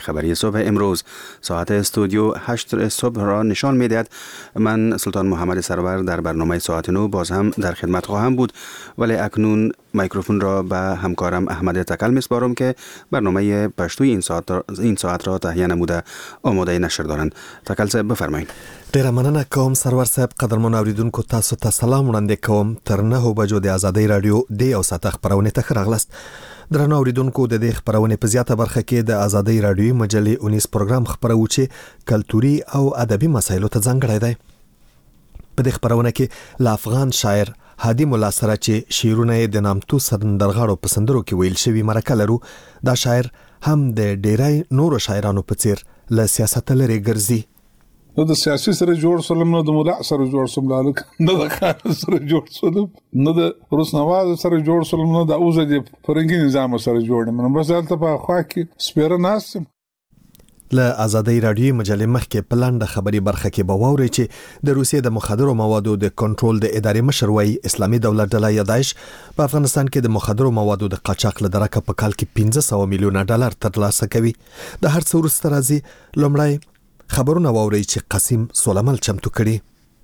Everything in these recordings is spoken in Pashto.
خبری صبح امروز ساعت استودیو 8 صبح را نشان می‌دهد. من سلطان محمد سرور در برنامه ساعت 9 باز هم در خدمت خواهم بود، ولی اکنون میکروفون را به همکارم احمد تکل میسپارم که برنامه پشتوی این ساعت را تهیه نموده آماده نشر دارند. تکل صاحب بفرمایید. ډیره مننه کوم سرور صاحب. قدرمن اوریدونکو تاسو ته سلام وړاندې کوم. تر 9 بجو د ازادۍ رادیو د یو ساعت خبرونه ته ښه راغلاست. درنو اوریدونکو د دې خبرونه په زیاته برخه کې د ازادۍ رادیو مجلې 19 پروګرام خبرو چې کلتوري او ادبي مسایلو ته ځانګړی دی. په دې خبرونه کې ل افغان شاعر هادي مولا سره چې شعرونه د نامتو سندرغاړو په سندرو کې ویل شوی مرکه لرو. دا شاعر هم د ډیرای نورو شاعرانو په څیر له سیاست لري ګرځي. نو د سیاسي سره جوړ سلم، نو د مولا سره جوړ سلم، نه د خان سره جوړ سلم، نه د روسنواز سره جوړ سلم، نه د اوزه د فرنګي نظام سره جوړ نه. بس حالت په خوا کې سپیره ناسم. له ازادۍ رادیو مجلې مخکې په لنډه خبري برخه کې به واورئ چې د روسیې د مخدرو موادو د کنټرول د ادارې مشر وايي اسلامي دولت ډله یا داعش په افغانستان کې د مخدرو موادو د قاچاق له درکه په کال کې 1500 میلیونه ډالر ترلاسه کوي. د هر څه وروسته راځي لومړی خبرونه واورئ چې قاسم سولمل چمتو کړي.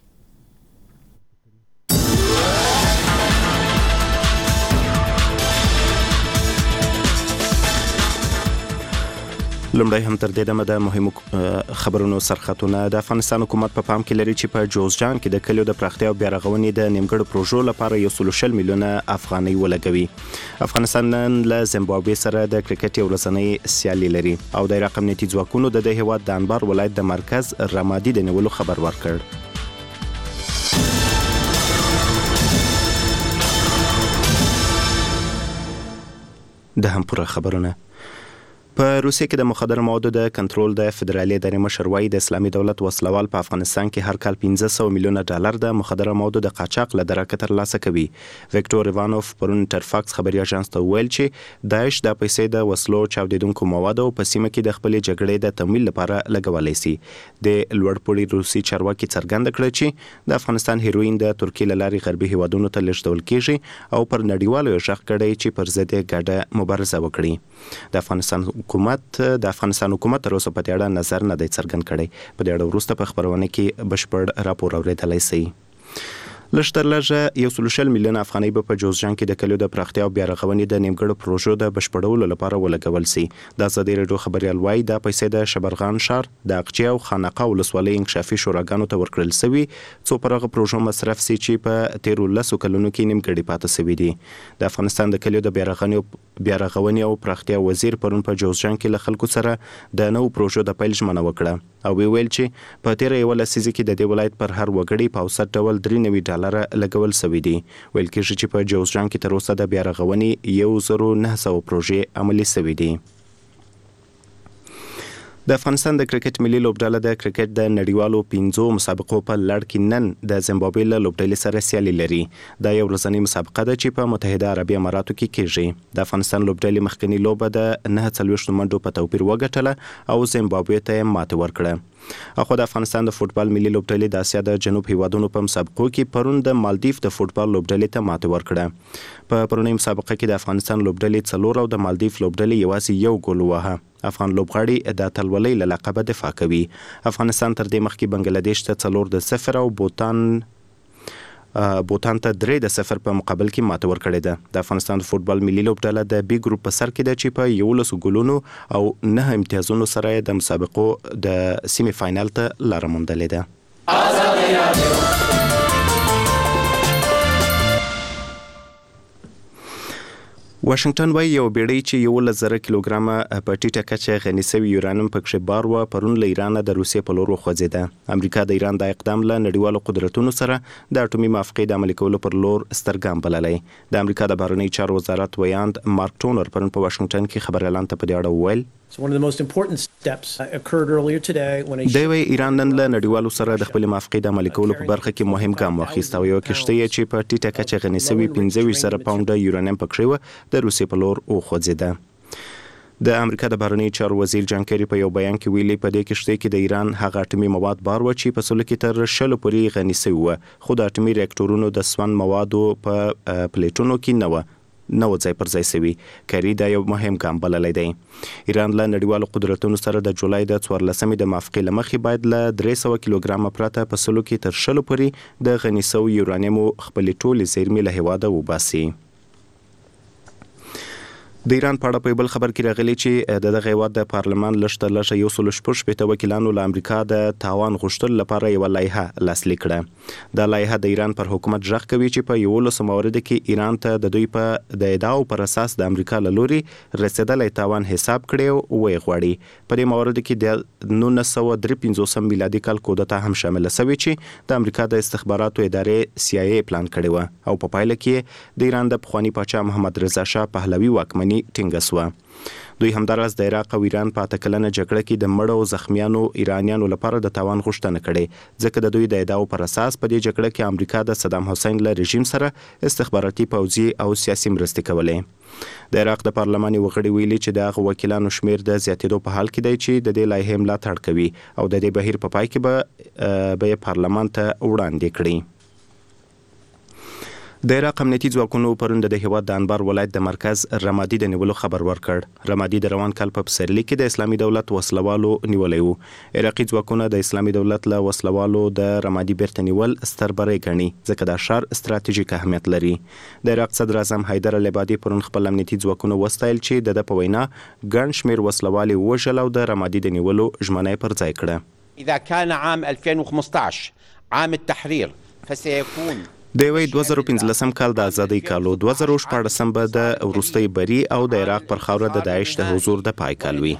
لومړی هم تر دې دمه د مهمو خبرونو سرخطونه. د افغانستان حکومت په پام کې لري چې په جوزجان کې د کلیو د پراختیا او بیا رغونې د نیمګړو پروژو لپاره 140 میلیونه افغانۍ ولګوي. افغانستان نن له زیمبابوې سره د کرکټ یو ورځنۍ سیالي لري او د عراق امنیتي ځواکونو د دې هیواد د انبار ولایت د مرکز رمادي د نیولو خبر ورکړ. د هم پوره خبرونه. په روسیې کې د مخدر موادو د کنټرول د فدرالي ادارې مشر وايي د اسلامي دولت وسلوال په افغانستان کې هر کال 1500 میلیونه ډالر د مخدر موادو د قاچاق له درکه ترلاسه کوي. ویکټور ایوانوف پرون انټرفاکس خبري اژانس ته ویل چې داعش د پیسې د وسلو چاودیدونکو موادو په سیمه کې د خپل جګړې د تمویل لپاره لګولای شي. د لوړپوړي روسي چارواکي څرګنده کړه چې د افغانستان هیروین د ترکیې له لارې غربي هیوادونو ته لیږدول کیږي او پر نړیوالو ژغ کړي چې پر ضد ګډه مبارزه وکړي. د افغانستان حکومت تر اوسه په دې اړه نظر نه دی څرګند کړی. په دې اړه وروسته په خبرونه کې بشپړ راپور اورېدلای شئ. لږ تر لږه 140 میلیونه افغانۍ به په جوزجان کې د کلیو د پراختیا او بیا رغونې د نیمګړو پروژو د بشپړولو لپاره ولګول شي. د ازادۍ راډیو خبریال وايي دا پیسې د شبرغان ښار د اقچې او خانقاه ولسوالۍ انکشافي شوراګانو ته ورکړل شوي څو پر هغه پروژو مصرف شي چې په تیرو 10 کلونو کې نیمګړي پاتې شوي دي. د افغانستان د کلیو د بیا رغونې او پراختیا وزیر پرون په جوزجان کې له خلکو سره د نوو پروژو د پیل ژمنه وکړه او ویل چې په تیره یوه لسیزه کې د دې ولایت پر هر وګړي په اوسط ډول 93 ډالره لګول شوي دي. ویل کېږي چې په جوزجان کې تر اوسه د بیا رغونې 1900 پروژې عملي شوي دي. د افغانستان د کرکټ ملي لوبډله د کرکټ د نړیوالو 15 مسابقو په لړ کې نن د زیمبابوې له لوبډلې سره سیالي لري. دا یو ورځنۍ مسابقه ده چې په متحده عربي اماراتو کې کیږي. د افغانستان لوبډلې مخکنی لوبه د 49 منډو په توپیر وګټله او زیمبابوې ته ماته ورکړه. اخو د افغانستان د فوتبال ملي لوبډلې د اسیا د جنوب هیوادونو په مسابقو کې پرون د مالدیف د فوتبال لوبډلې ته ماته ورکړه. په پرونی مسابقه کې د افغانستان لوبډلې 4 او د مالدیف لوبډلې یوازې یو ګول وواهه. افغان لوبغاړي د اتلولۍ له لقبه دفاع کوي. افغانستان تر دې مخکې بنگلاديش ته 4-0 او بوتان ته 3-0 په مقابل کې ماته ورکړې ده. د افغانستان فوتبال ملي لوبډله د بي ګروپ په سر کې ده چې په 11 ګولونو او 9 امتیازونو سره د مسابقو د سیمي فاینال ته لاره موندلې ده. واشنگټن وايي یو بیړۍ چې 11,000 کیلوګرامه په ټیټه کچه غني شوی یورانیم پکې بار و پرون له ایران د روسیې په لور وخوځېده. امریکا د ایران د اقدام له نړیوالو قدرتونو سره د اټومي موافقې د عملي کولو پر لور ستر ګام بللی. د امریکا د بهرنی چارو وزارت ویاند مارک ټونر پرون په واشنگټن کې خبر اعلان ته په دې اړه وویل دوی ایران نن له نړیوالو سره د خپل موافقې د عملي کولو په برخه کې مهم ګام واخیست او یو کشته چې په ټیټه کچه غني شوی 15,000 پاونډه یورانیم پکې و د روسیې په لور وخوځېده. د امریکا د بهرنی چارو وزیر جان کری په یو بیان کې ویلي په دې کشته کې د ایران هغه اټومي مواد بار و چې په سلو کې تر 100 پورې غني شوی و خو د اټومي ریاکټورونو د سون موادو په پلیټونو کې نه و. نو ځای پر ځای شوی کری دا یو مهم ګام بللی دی. ایران له نړیوالو قدرتونو سره د جولای د 14 د موافقې له مخې باید له 300 کیلوګرام پرته په سلو کې تر 100 پورې د غني شوي یورانیم خپلې ټولې زیرمې له هیواده وباسي. د ایران په اړه په بل خبر کې راغلی چې د دغه هیواد د پارلمان لږ لږه 114 وکیلانو له امریکا د تاوان غوښتلو لپاره یو لایحه لاسلیک کړه. دا لایحه د ایران پر حکومت ژغ کوي چې په 11 موارد کې ایران ته د دوی په د ادعاو پر اساس د امریکا له لوري رسیدلې تاوان حساب کړي او وی غواړي. په دې موارد کې د 1953 میلادي کال کودتا هم شامل شوی چې د امریکا د استخباراتو ادارې CIA پلان کړی و او په پایله کې د ایران د پخوانی پاچا محمد رضا شاه پهلوي واکمني ټینګه شوه. دوی همدارس د عراق او ایران په 8 کلنه جګړه کې د مړو او زخمیانو ایرانیانو لپاره د تاوان غوښتنه کړې ځکه د دوی د ادعاو پر اساس په دې جګړه کې امریکا د صدام حسین له رژیم سره استخباراتي پوځي او سیاسي مرستې کولې. د عراق د پارلمان وغړي ویلي چې د هغه وکیلانو شمیر د زیاتېدو په حال کې دی چې د دې لایحې ملاتړ کوي او د دې بهیر په پای کې به پارلمان ته وړاندې کړي. د عراق امنیتي ځواکونو پرون د هیواد د انبار ولایت د مرکز رمادي د نیولو خبر ورکړ. رمادي د روان کال په پسرلي کې د اسلامي دولت وسلوالو نیولې وو. عراقي ځواکونه د اسلامي دولت له وسلوالو د رمادي بیرته نیول ستر بری ګڼي ځکه دا ښار ستراتیژیک اهمیت لري. د عراق صدر اعظم حیدر العبادي پرون خپل امنیتي ځواکونه وستایل چې د په وینا ګڼ شمیر وسلوالي وژل او د رمادي د نیولو ژمنه پر ځای کړه. اذا كان عام 2015 عام التحرير فسيكون د 2015 کال د ازادۍ کالو 2014 به د وروستي بری او د عراق پر خاوره د داعش د حضور د پای کال وي.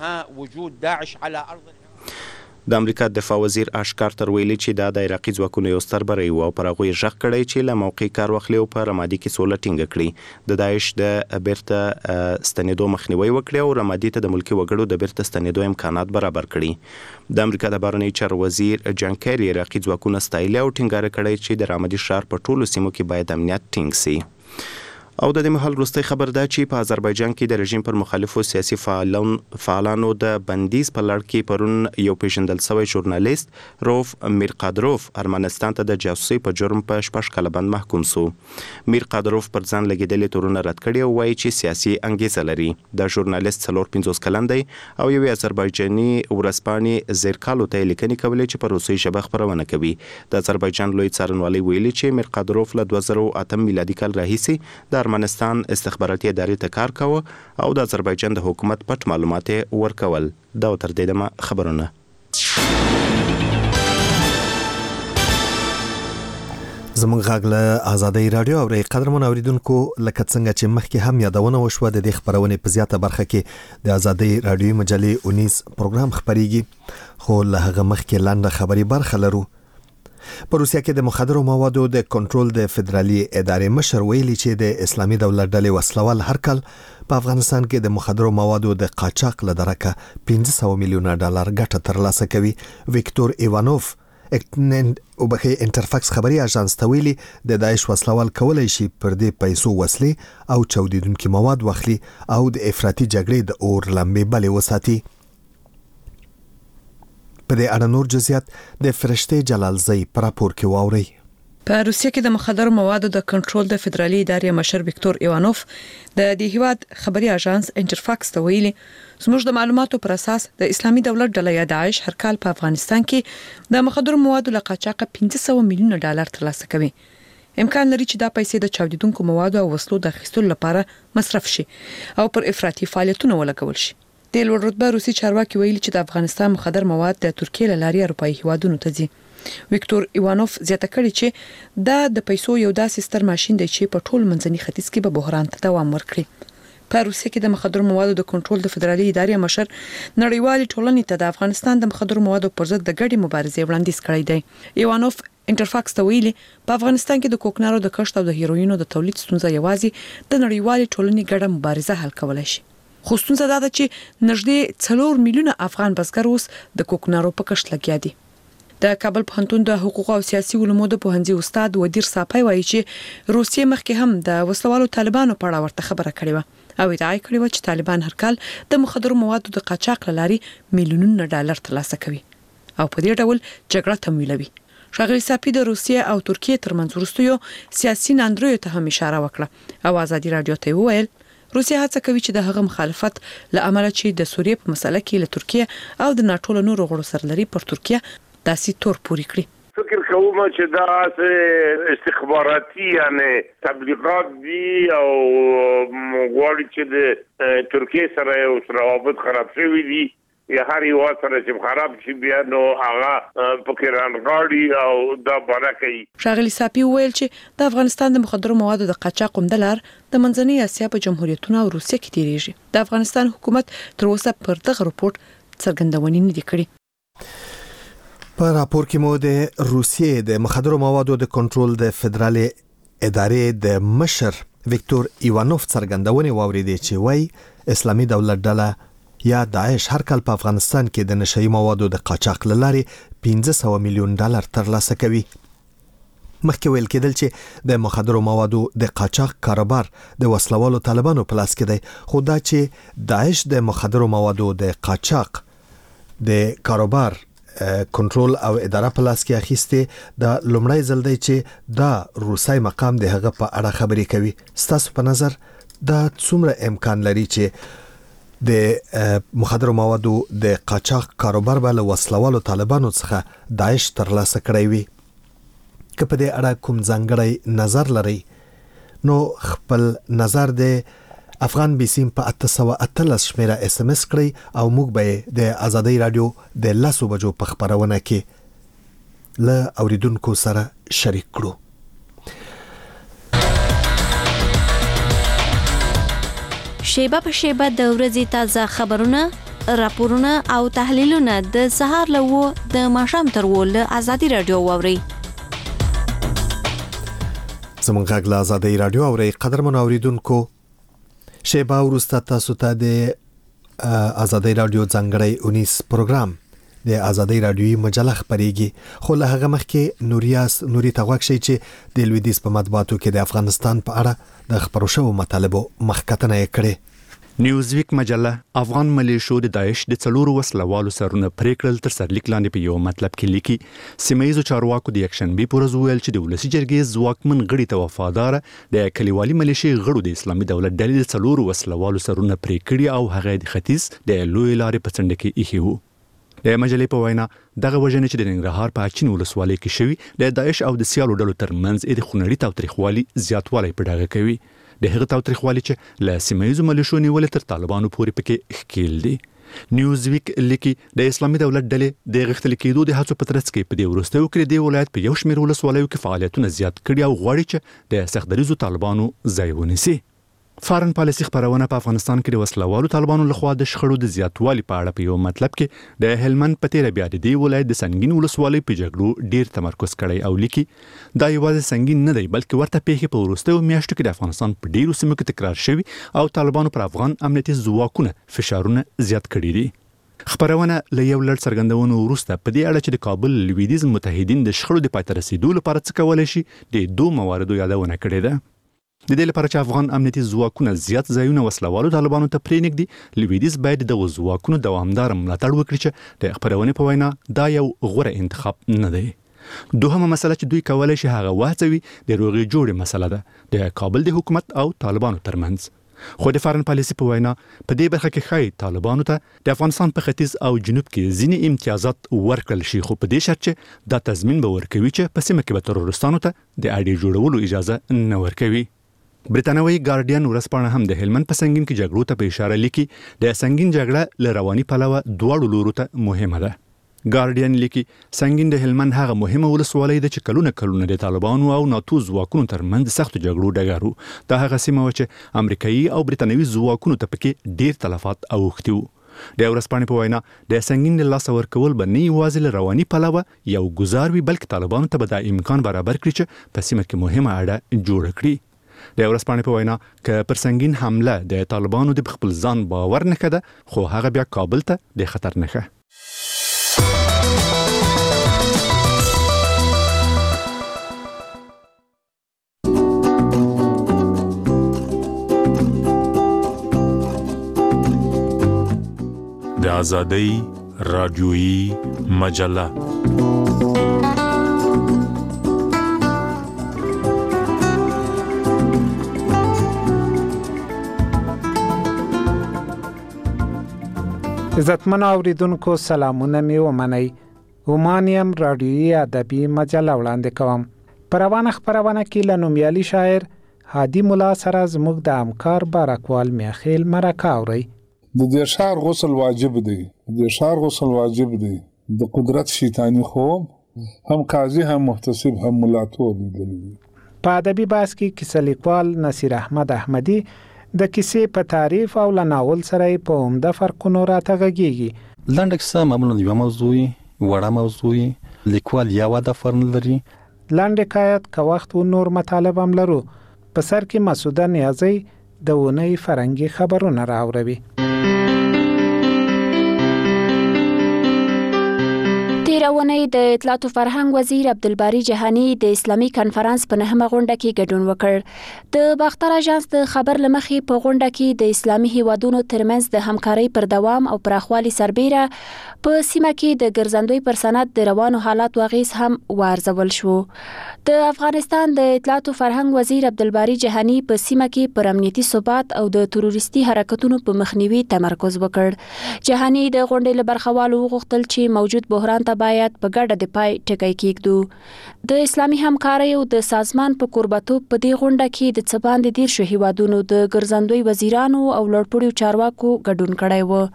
د امریکا دفاع وزیر اشکار تر ویلي چې دا د عراقي ځواکونو یو ستر بری و او پر هغه ژغ کړی چې له موقع کار واخلي او په رمادي کې سوله ټینګه کړي. د داعش د بیرته ستنېدو مخنیوي وکړي او رمادي ته د ملکی وګړو د بیرته ستنېدو امکانات برابر کړي. د امریکا د بهرنی چارو وزیر جان کیری عراقي ځواکونه ستایلي او ټینګار کړی چې د رمادي ښار په ټولو سیمو کې باید امنیت ټینګ شي. او د دې مهال وروستي خبر ده چې په آذربایجان کې د رژیم پر مخالفو سیاسي فعالانو د بندیز په لړ کې پرون یو پیژندل شوی ژورنالیست روف میرقادروف ارمنستان ته د جاسوسي په جرم په 6 کاله بند محکوم شو. میرقادروف پر ځان لګیدلې تورونه رد کړي او وایي چې سیاسي انګیزه لري. د ژورنالیست 50 کلن دی او یو آذربایجاني ورځپاڼې زیرکالو ته لیکنې کولې چې په روسي ژبه خبرونه کوي. د آذربایجان لوی څارنوالي ویلي چې میرقادروف له 2008 میلادي کال راهیسې د ارمنستان استخباراتي ادارې ته کار کاوه او د آذربایجان د حکومت پټ معلومات ورکول. دا تر دې دمه خبرونه. زموږ غږ له آزادۍ رادیو او قدرمن اوریدونکو لکه څنګه چې مخکې هم یادونه وشوه د دې خبرونې په زیاته برخه کې د آزادۍ رادیو مجلې 19 پروګرام خبريږي خو له هغه مخکې لاندې خبري برخه لرو. په روسیا کې د مخدرو موادو د کنټرول د فدرالي ادارې مشر ویلي چې د اسلامي دولت ډلې وسلوال هر کال په افغانستان کې د مخدرو موادو د قاچاق له درکه 500 میلیونه ډالر ګټه ترلاسه کوي. ویکتور ایوانوف انټرفاکس خبري اژانس ته ویلي د داعش وسلوال کولای شي پر دې پیسو وسلې او چاودیدونکي مواد واخلي او د افراطي جګړې د اور لمبې بلې وساتي. په دې اړه نور جزئیات د فرشته جلالزئی پر راپور کې واوري. په روسیا کې د مخدرو موادو د کنټرول د فدرالي ادارې مشر ویکتور ایوانوف د دې هیواد خبري اژانس انټرفاکس ته ویلي زموږ د معلوماتو پر اساس د اسلامي دولت ډله داعش هر کال په افغانستان کې د مخدرو موادو له قاچاقه 500 میلیونه ډالر ترلاسه کوي. امکان لري چې دا پیسې د چاودیدونکو موادو او وسلو د اخیستلو لپاره مصرف شي او پر افراطي فعالیتونو ولګول شي. د لوړ رتبه روسي چارواکي ویلي چې د افغانستان مخدر مواد د ترکیې له لارې اروپایي هیوادونو ته ځي. ویکتور ایوانوف زیاته کړي چې دا د پیسو یو داسې ستر ماشين دی چې په ټول منځني ختیځ کې به بحران ته دوام ورکړي. په روسیا کې د مخدر موادو د کنټرول د فدرالي ادارې مشر نړیوال ټولنې ته د افغانستان د مخدر موادو پر ضد د ګډې مبارزې وړاندیز کړی دی. ایوانوف انټرفاکس ته ویلي په افغانستان کې د کوکنارو د کښت او د هیروینو د تولید ستونزه یوازې د نړیوال ټولنې ګډه مبارزه حل کولای شي. خو ستونزه دا ده چې نږدې 4 میلیونه افغان بزګر اوس د کوکنارو په کښت لګیا دي. د کابل پوهنتون د حقوق او سیاسي علومو د پوهنځي استاد ودیر صافی وایي چې روسیې مخکې هم د وسلوالو طالبانو په اړه ورته خبره کړې و او ادعا کړې و چې طالبان هر کال د مخدرو موادو د قاچاق لاري میلیونونه ډالر ترلاسه کوي او په دې ډول جګړه تمویلوي. ښاغلي صافي د روسیې او ترکیې ترمنځ وروستیو سیاسي ناندریو ته هم اشاره وکړه او ازادي رادیو ته وویل روسیه هڅه کوي چې د هغه مخالفت لامل چې د سوریې په مسله کې له ترکیه او د ناتو له نورو غړو سره لري پر ترکیه داسې تور پوري کړی. فکر کوم چې دا استخباراتي یعنی تبلیغات دي او غواړي چې د ترکیه سره یو روابط خراب شوي دي یا هر یو سره چې خراب شي بیا نو هغه پکې رانغاړي او دا برکه. ښاغلي صافي وویل چې د افغانستان د مخدرو موادو د قاچاق عمدلار د منځنۍ اسیا په جمهوریتونو او روسیې کې تیریږي. د افغانستان حکومت تر اوسه پر دغه رپورت څرګندونې نه دي کړې. په راپور کې مو د روسیې د مخدرو موادو د کنټرول د فدرالي ادارې د مشر ویکتور ایوانوف څرګندونې واوریدې چې وایي اسلامي دولت ډله یا داعش هر کال په افغانستان کې د نشئی موادو د قاچاق لارې $500 میلیون ترلاسه کوي. مخکې ویل کېدل چې د مخدرو موادو د قاچاق کاروبار د وسلوالو طالبانو په لاس کې دی، خو دا چې داعش د مخدرو موادو د قاچاق د کاروبار کنټرول او اداره په لاس کې اخیسته دا لومړی ځل دی چې دا روسي مقام د هغه په اړه خبرې کوي. ستاسو په نظر دا څومره امکان لري چې د مخدرو موادو د قاچاق کاروبار به له وسلوالو طالبانو څخه داعش ترلاسه کړی وي؟ که په دې اړه کوم ځانګړی نظر لري نو خپل نظر د افغان بیسیم په 818 شمیره SMS کړئ او موږ به د ازادي رادیو د 10 بجو په خبرونه کې له اوریدونکو سره شریک کړو. شیبه په شیبه د ورځې تازه خبرونه، راپورونه او تحلیلونه د سهار له و د ماښام تر و له ازادي رادیو واوري. زمونږ غږ له ازادي رادیو اوري. قدرمن اوریدونکو، شیبه وروسته تاسو ته د ازادي رادیو ځانګړی 19 پروګرام د ازادي رادیوي مجله خبريږي، خو له هغه مخکې نوري تغوک شي چې د لویدیز په مطبوعاتو کې د افغانستان په اړه د خبرو شوو مطالبو مخکتنه کړي. نیوزویک مجله افغان ملیشو د داعش د 4 وسلوالو سرونه پریکړل تر سرلیک لاندې په یو مطلب کې لیکي سیمایي چارواکو د یکشنبه پورز ویل چې د ولسی جرګې ځواکمن غړي ته وفادار د کلیوالي ملیشي غړو د اسلامي دولت ډلې د 4 وسلوالو سرونه پریکړي او هغه د ختیځ د لوی لارې په څنډه کې ایښي وو. د مجلې په وینا دغه وژنې چې د ننګرهار په اچین ولسوالۍ کې شوی د داعش او د سیالو ډلو ترمنځ د خونړي تاوتریخوالي زیاتوالی په ډاګه کوي. د هغه تاوتریخوالي چې له سیمایي ملیشو نیولې تر طالبانو پورې پکې ښکیل دي. نیوزویک لیکي د اسلامي دولت ډلې د غښتل کېدو د هڅو په ترڅ کې په دې وروستیو کې د ولایت په یو شمېر ولسوالیو کې فعالیتونه زیات کړي او غواړي چې د سختدریزو طالبانو ځای ونیسي. فارن پالیسي خبرونه په افغانستان کې د وسلوالو طالبانو لخوا د شخړو د زیاتوالي په اړه په یو مطلب کې د هلمند په تیر بیا د دې ولایت د سنگین ولسوالۍ په جګړو ډیر تمرکز کړی او لیکي دا یوازې سنگین نه دی بلکې ورته پیښې په وروستیو میاشتو کې د افغانستان په ډیرو سیمو کې تکرار شوي او طالبانو پر افغان امنیتي ځواکونه فشارونه زیات کړي دي. خبرونه له یو لړ څرګندونو وروسته په دې اړه چې د کابل لویدیز متحدین د شخړو د پای ته رسیدو لپاره څه کولای شي د دوه مواردو یادونه کړې ده. د دې لپاره چې افغان امنیتي ځواکونه زیات ځایونه وسلوالو طالبانو ته پرېنږدي، لویدیز باید د ځواکونو دوامدار ملاتړ وکړي چې د خبرونې په وینا دا یو غوره انتخاب نه دی. دوهمه مسله چې دوی کولای شي هغه وهڅوي د روغې جوړې مسله ده د کابل د حکومت او طالبانو ترمنځ. خو د فارن پالیسي په وینا په دې برخه کې ښایي طالبانو ته د افغانستان په ختیځ او جنوب کې ځینې امتیازات ورکړل شي، خو په دې شرط چې دا تضمین به ورکوي چې په سیمه کې به ترورستانو ته د اډې جوړولو اجازه نه ورکوي. بریتانوي ګارډین ورځپاڼه هم د هلمند په سنگین کې جګړو ته په اشاره لیکي د سنگین جګړه له رواني پلوه دواړو لورو ته مهمه ده. ګارډین لیکي سنگین د هلمند هغه مهمه ولسوالۍ ده چې کلونه د طالبانو او ناتو ځواکونو ترمنځ سختو جګړو ډګر و. دا هغه سیمه و چې امریکایي او بریتانوي ځواکونو ته پکې ډیر تلفات اوښتي وو. د ورځپاڼې په وینا د سنگین د لاس ورکول به نه یوازې له رواني پلوه یو ګزار وي بلکې طالبانو ته به دا امکان برابر کړي چې په سیمه کې مهمه اډه جوړ کړي. د ورځپاڼې په وینا که پر سنگین حمله د طالبانو د خپل ځان باور نه کده خو هغه بیا کابل ته د خطر نښه. د ازادۍ رادیویي مجله عزتمن اوریدونکو سلامونه می ومنئ. ومانیم رادیویی ادبی مجله وړاندې کوم. په روانه خپرونه کې له نومیالي شاعر هادي ملا سره زموږ د همکار بارکوال میاخیل مرکه اورئ. د دې ښار غسل واجب دی. د ښار غسل واجب دی. د قدرت شیطانی خوب هم قاضي هم محتسب هم ملاتور دی. په ادبي بحث کې کیسه لیکوال نصیر احمد احمدي د کیسې په تعریف او لناول سره په عمده فرقونو راته غږیږي. لنډه کیسه معمولا یو موضوع وړه موضوع لیکوال یا واده فرن لري. لنډ حکایت که وخت و نور مطالب هم لرو. په سر کې مسعوده نیازی د اونۍ فرنګي خبرونه راوړي. تیرونی د اطلاعات او فرهنګ وزیر عبدالباری جهانی د اسلامي کانفرنس په 9مه غونډه کې ګډون وکړ. د باختر اژانس د خبر لمخې په غونډه کې د اسلامي هیوادونو ترمنځ د همکارۍ پر دوام او پراخوالي سربېره په سیمه کې د ګرځندوی پر سند د روانو حالات واغیز هم وارزول شو. د افغانستان د اطلاعات او فرهنګ وزیر عبدالباری جهانی په سیمه کې پر امنیتي ثبات او د تروریستي حرکتونو په مخنیوي تمرکز وکړ. جهانی د غونډې له برخوالو وغوښتل چې موجود بحران ته باید په ګډه د پای ټکی کېږدو. د اسلامي همکارۍ او د سازمان په کوربتوب په دې غونډه کې د څه باندې 10 هیوادونو د ګرځندوی وزیرانو او لوړپوړو چارواکو ګډون کړی و.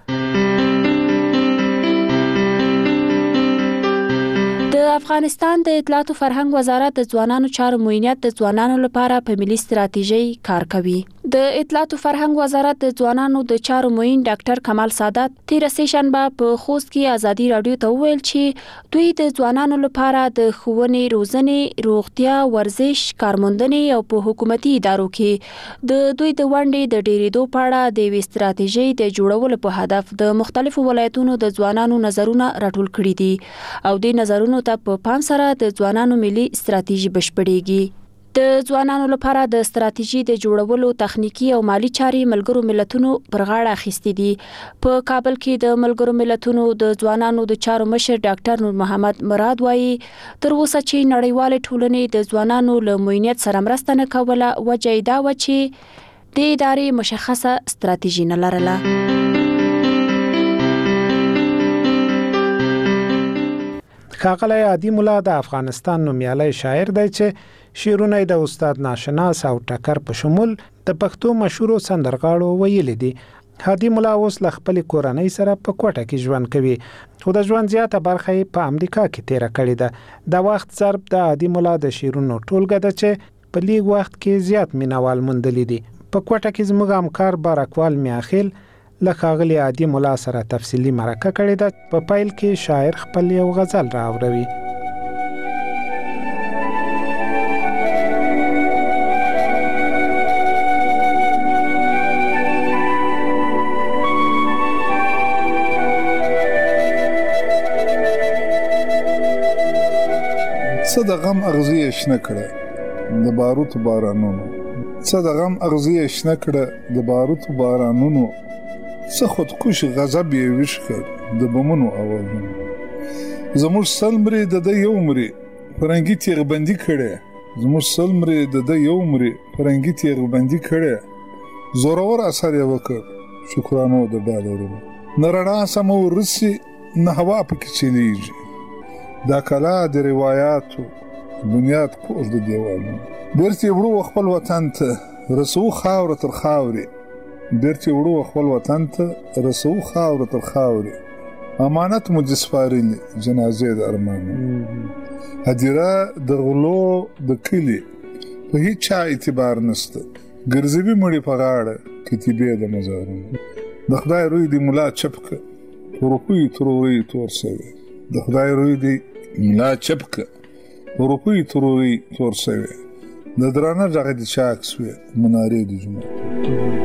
د افغانستان د اطلاعات او فرهنګ وزارت د ځوانانو چارو معینیت د ځوانانو لپاره په ملي ستراتیژي کار کوي. د اطلاعات او فرهنګ وزارت د ځوانانو د چارو معین ډاکټر کمال سادات تیر سه شنبه په خوست کې ازادي رادیو ته وویل چې دوی د ځوانانو لپاره د ښوونې، روزنې، روغتیا، ورزش، کارموندنې او په حکومتي ادارو کې د دوی د ونډې د ډیریدو په اړه د یوې ستراتیژي د جوړولو په هدف د مختلفو ولایتونو د ځوانانو نظرونه راټول کړي دي او د نظرونو ته په پام سره د ځوانانو ملي ستراتیژي بشپړېږي. د ځوانانو لپاره د ستراتیژي د جوړولو تخنیکی او مالی چارې ملګرو ملتونو پر غاړه اخیستې دي. په کابل کې د ملګرو ملتونو د ځوانانو د چارو مشر ډاکټر نور محمد مراد وایي تر اوسه چې نړیوال ټولنې د ځوانانو له معینیت سره مرسته نه کوله وجه دا و چې د ادارې مشخصه ستراتیژي نه لرله. ښاغلی هادي ملا د افغانستان نومیالی شاعر دی چې شعرونه د استاد ناشناس او ټکر په شمول د پښتو مشهورو سندرغاړو ویلي دي. هادي ملا اوس له خپلې کورنۍ سره په کوټه کې ژوند کوي خو د ژوند زیاته برخه یې په امریکا کې تیره کړې ده. د وخت ضرب د هادي ملا د شعرونو ټولګه ده چې په لیږ وخت کې زیات مینوال موندلي دي. په کوټه کې زموږ همکار بارکوال میاخیل له ښاغلي هادي ملا سره تفصیلي مرکه کړې ده. په پیل کې شاعر خپل یو غزل راوړوي. څه د غم اغزی شنه کړه د باروتو بارانونو، څه د غم اغزی شنه کړه د باروتو بارانونو، څه خودکش غضب یې وش کړ د بمونو اوازونو. زموږ سلمري د د یو مري فرنګي تیغبندي کړي، زموږ سلمري د د یو مري فرنګي تیغبندي کړي، زورور اثر یې وکړ شکرانو د ډالرو. نه رڼا سمو رسي نه هوا پکې چلیږي، دا کلا د روایاتو بنیاد کور د دیوالونو. بیرته وړو خپل وطن ته رسو خاور تر خاوري، بیرته وړو خپل وطن ته رسو خاور تر خاوري، امانت مو د سپارلي جنازې د ارمانو. هدیره د غلو د کلی په هیڅ چا اعتبار نشته، ګرځوي مړي په غاړه کتیبې د مزارونو. د خدای روی دی ملا چپکه روپوی تروری تور سوی، د خدای روی دی ملا چپکه روپوی تروری تور سوی، د درانه غږ د چاک سوی منارې د جمعه.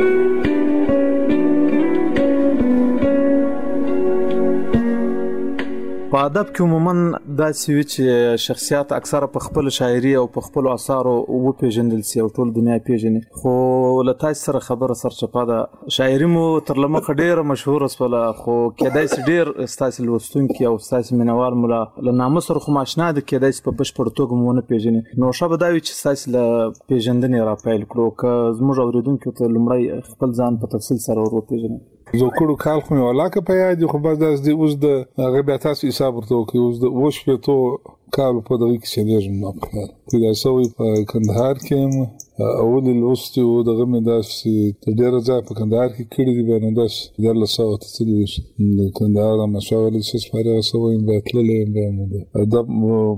په ادب کې عموما داسې وي چې شخصیت اکثره په خپل شاعري او په خپل اثارو وپیژندل سي او ټول دنیا پیژني. خو له تاسو سره خبره سرچپه ده، شاعري مو تر لمخه ډیره مشهوره سوله، خو کېدای سي ډیر ستاسو لوستونکي او ستاسو مینوال مو له نامه سره خو ماشنا ده، کېدای سي په بشپړ توګه مو نه پیژني. نو ښه به دا وي چې ستاسو له پیژندنې را پیل کړو، که زموږ اورېدونکو ته لومړی خپل ځان په تفصیل سره ور وپیژنئ. زه کړو کال خو مې ولاکه په یاد خو بس د اوس د هغه بیا تاسو حساب ورته کوي اوس د وښ په تو کال په دغه کې چلیږم نو په دا سوي په کندهار کې اول الوستي او دغه مې داسې ډېر ځای په کندهار کې کړی دی باندې داسې درله سو ته تللی د کندهار مشاورې څه سپاره سوي به تللې به ادب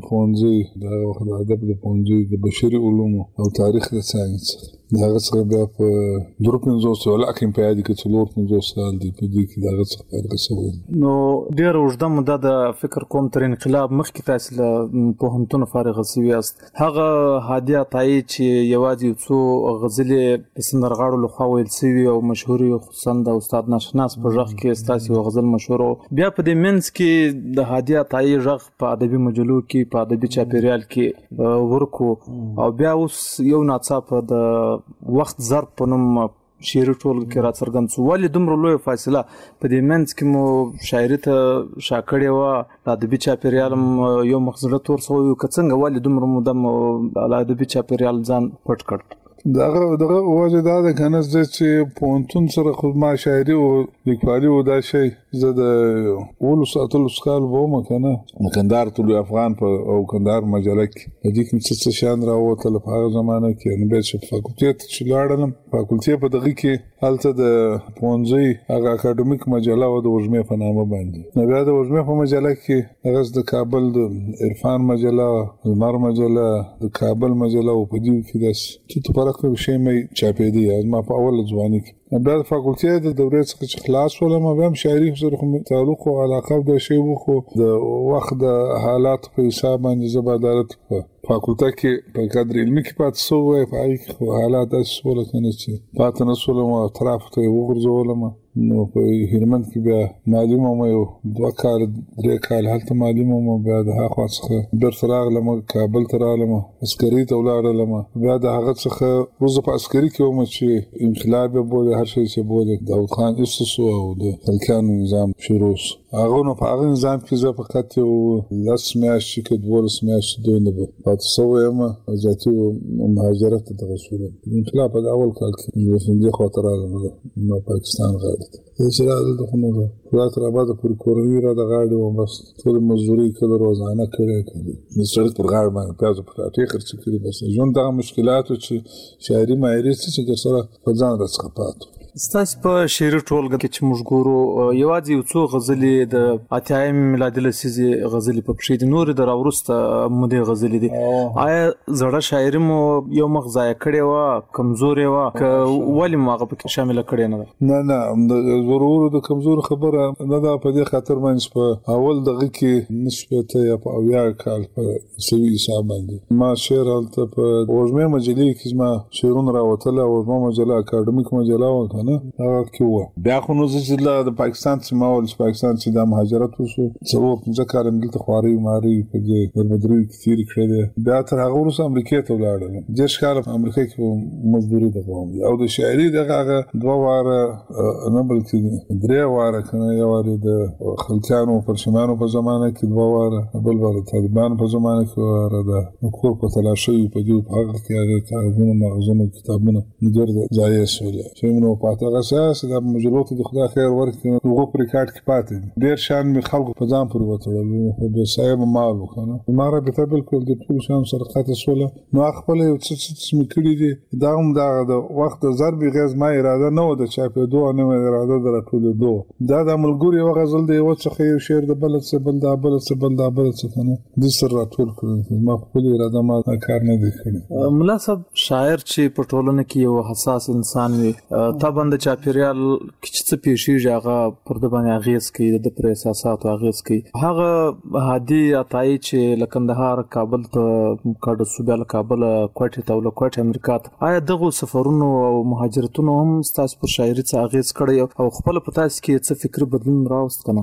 پونځي دا وخت ادب د پونځي د بشري علوم او تاریخ د ساينس داغه څخه بیا په دروپنځوس ولاکه په یاد کې څلور 50 سال دی په دې کې داغه څخه فرق شوی نو ډېر اوږده مده د فکر کوم تر انقلاب مخکې تاسو له پوهنتون فارغ شوی است هغه هادي عطایی چې یوازې څو غزلې په سندرغاړو لخوا ویل شوی او مشهوري خصوصا د استاد ناشناس په ژغ کې ستاسو غزل مشهور بیا په دې منځ کې د هادي عطایی ژغ په ادبي مجلو کې په ادبي چاپیریال کې ورکو او بیا اوس یو ناڅاپه د وخت ظرف په نوم شعري ټولګه کې را څرګند شو ولې دومره لوی فاصله په دې منځ کې مو شاعري ته شاکړې و ادبي چاپیریال یو مخزله تور سو یو کڅنګ ولې دومره مدام ادبي چاپیریال ځان پټ کړ دغه وجه دا ده کنه چې پونتون سره خو ما شاعري او لیکوالي و دا شی زه د اول ساتل سکال ووم کنه کندهار ټول افغان په او کندهار مجله کې د دې کوم څه شان راوته په هغه زمانه کې نو به چې فاکولټي چې لاړم فاکولټي په دغه کې حالته د پونځي هغه اکاډمیک مجله او د وژمې په نامه باندې نو بیا د وژمې په مجله کې هغه د کابل د عرفان مجله المر مجله د کابل مجله او په دې کې د فرق شي مې چاپېدی ما په اول ځواني کې بیا د فاکولټي د دورې څخه خلاص ولم بیا شاعري سره تعلق او علاقه د شی وو خو د وخت د حالات په حساب باندې زبادارت په فاکولټه کې په کادر علمي کې پات سو وای په هغه حالات اسوله کنه چې پات نه سولم او طرف ته وګرځولم نو په هرمن کې بیا معلومه مې 2 کال 3 کال هلته معلومه مې بیا د هغه څخه در راغلم کابل ته راغلم عسکري ته ولاړم بیا د هغه څخه روزه په عسکري کې وم چې انقلاب بوله هر شي چې بوله داود خان اسسو او د خلکانو نظام شروع هغه نو په هغه نظام کې زه فقط یو لاس میاشتې کې 2 میاشتې دوی پاتې سوم ذاتي مهاجرت ته رسول انقلاب په اول کال کې یو څنګه خاطر راغله نو پاکستان غاړه چې راځي د خموره خلاص را بعد پر کورنۍ را د غاړه او بس ټول مزدوري کړه روزانه کړه د سړک پر غاړه باندې پیاز په ټاټي خرڅ کړي بس ژوند دغه مشکلات چې شاعري ماهري چې سره په ځان راڅخه پاتو ستاسو په شعري ټولګه کې چې موږ ګورو یوازې یو څو غزلې د اتیایم میلادي لسیزې غزلې په پښې دي نور د راورسته مودې غزلې دي آیا زړه شاعري مو یو مخ ضایع کړې و کمزورې و ک ولې مو هغه پکې شامل کړې نه ضرور د کمزور خبره نه دا په دې خاطر باندې په اول دغه کې نسبته یا په اویا کال په سوي حساب باندې ما شعر هلته په وژمې مجلې کې ما شعرونه راوتل او وژمې مجله اکاډمیک مجله و نه هغه کیو بیا خو نو چې د پاکستان چې ماول پاکستان چې د مهاجرت وشو څو 15 کال دلته خواري ماري په دې دربدري کثیر کړل بیا تر هغه ورس امریکا ته ولاړل د ښکار په امریکا کې مزدوري ده او د شاعري دغه 2 واره نه بلکې 3 واره کنه یو واره د خلکانو پرشمانو په زمانه کې 2 واره بل واره طالبان په زمانه کې واره د حکومت په تلاشي په دې په هغه کې هغه کارونه مغزونه کتابونه ډېر ځای شول چې نو هغه اساس د مجلوت د خدای خیر ورکړي هغه پر ریکارډ کې پاتې ډیر شان می خلکو په ځان پر وته خو به صاحب مال وکنه ما را به بالکل د ټول شان سرقات سوله نو خپل څه مکړي دي دا هم د وخت ضرب غاز ما اراده نه و د چا په دوه نه اراده در ټول دوه دا د ملګری او غزل دی و څه یو شعر د بل څه بل دا بل څه بل دا بل څه کنه د سر راټول کړی ما خپل اراده ما کار نه دی کړی ملا صاحب شاعر چې په ټولنه کې یو حساس انسان وي طبعا د چاپیریال کې څه پیښیږي هغه پر د باندې اغیز کوي د پر احساساتو اغیز کوي هغه هادي عطایی چې لکندهار کابل ته کډه صوبه له کابل کوټه ته ول کوټه امریکا آیا دغه سفرونو او مهاجرتونو هم تاسو پر شاعري څه اغیز کړی او خپل په تاسو کې څه فکر بدلون راوست کنه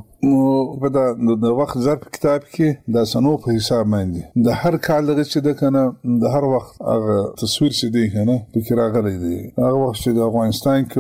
په د وخت ظرف کتاب کې د سنو په حساب باندې د هر کال دغه چې د کنه د هر وخت هغه تصویر چې دی کنه فکر راغلی دی هغه وخت چې د افغانستان کې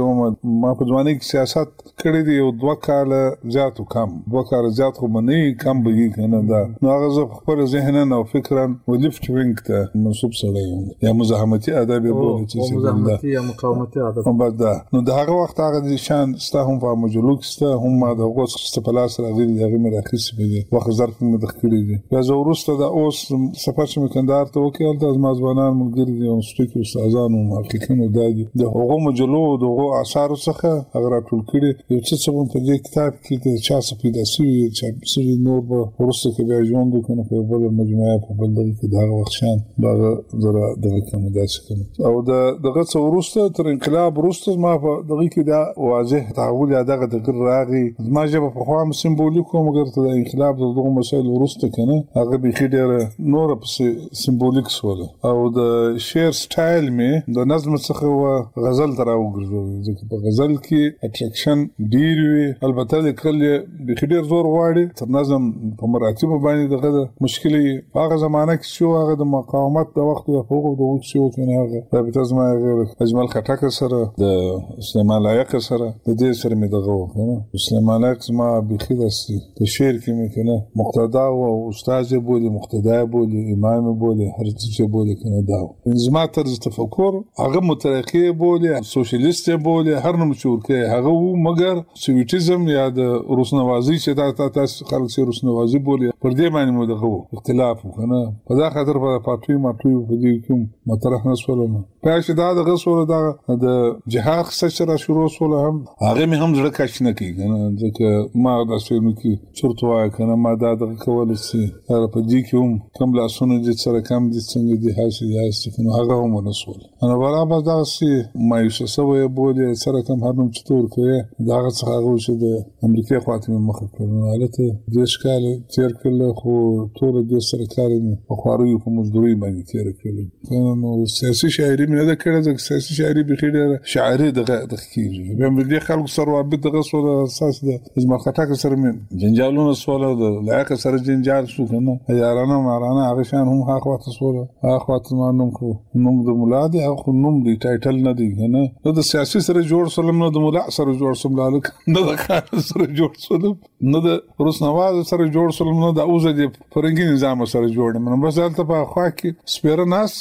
کوم ما په ځواني کې سیاست کړی دی او 2 کال زیات کم 2 کال زیات خو منی کم بږي کنه دا نو هغه زه خپل ذهن او فکرن ولفت وینګ ته منسوب سره یا مزاحمتي ادب بوله چې مزاحمتي یا مقاومتي ادب هم دا نو د هغه وخت هغه شان ستا هم په مجلوک ستا هم ما د غوښ استپلاس راغلي هغه مې راخص به وخت ظرف مې دخلي دي یا زه ورسته د اوس سفر چې کندهار ته وکړل د ازمازوانان ملګری دي او سټیک استادانو محققینو دادي د هغه مجلو د هغه اثار څخه هغه راټول کړي یو څه په دې کتاب کې د چا څه پیدا شوی چې سړي نور به ورسته کې بیا ژوند وکړي په بل مجموعه په بل ځای کې دا وخت شان دا زره د کوم داسې او دغه څو ورسته تر انقلاب ورسته ما په دغه کې دا واضح تعامل یا دغه د راغي ما جبه په خوا سمبولیک مګر ته د انقلاب دغه مسایل ورسته کنه هغه به خېډه نور په سمبولیک سول او د شعر سټایل می د نظم څخه غزل تر وګرځوي ځکه په غزل کې اټریکشن ډیر وي البته د کله به خېډه زور غواړي تر نظم په مراتب باندې دغه مشکلې هغه زمانہ کې شو هغه د مقاومت د وخت په هغه د وخت شو کنه هغه رابطه زما اجمل خټک سره د سلیمان لایق سره د دې سره می دغه کنه سلیمان لایق زما بخي د شعر کې می کنه مقتدا او استاد بولی مقتدا بولی امام بولی هر څه بولی کنه دا زما طرز تفکر هغه مترقی بولی سوشلیست بولی هر نوم شور کې هغه مګر سویټیزم یا د روسنوازی چې دا تاسو خلک سي روسنوازی بولی پر دې باندې مو دغه اختلاف کنه په دا خاطر په پاتوي ماتوي په دې کوم مطرح نسولم پښه دا د غسول د جهاد سره شروع سول هم هغه مې هم زړه کاش نه کیږي کنه ځکه ما دا سوینو کې چورتوا کنه ما دا د کول سي هر په دې کې هم کوم لاسونه دې سره کم دي څنګه دي حاصل کنه هغه هم نسول انا برابر دا سي مایوس سوې بوله سره کم هرم چتور کې دا څنګه هغه چې د امریکای خاطر مخ کړو حالته د ښکال تیر کړل خو ټول د سرکاري په خواري په مزدوري باندې تیر کړل نو سیاسي شاعري نه ده کړې د سیاسي شاعري به خېډه شاعري دغه کیږي به دې خلکو سره وابط دغه سره اساس د ازما خټک سره من جنجالونه سوال د لایق سره جنجال شو کنه یارانه مارانه هغه شان هم حق وخت سوال حق وخت نوم کو نوم د مولاد هغه نوم دی ټایټل نه دی کنه نو د سیاسي سره جوړ سلم نو د مولا سره جوړ سم لاله نه د خان سره جوړ سلم نو د روسنواز سره جوړ سلم نو د اوزه د فرنګي نظام سره جوړ من بس البته په خوا کې سپیره ناس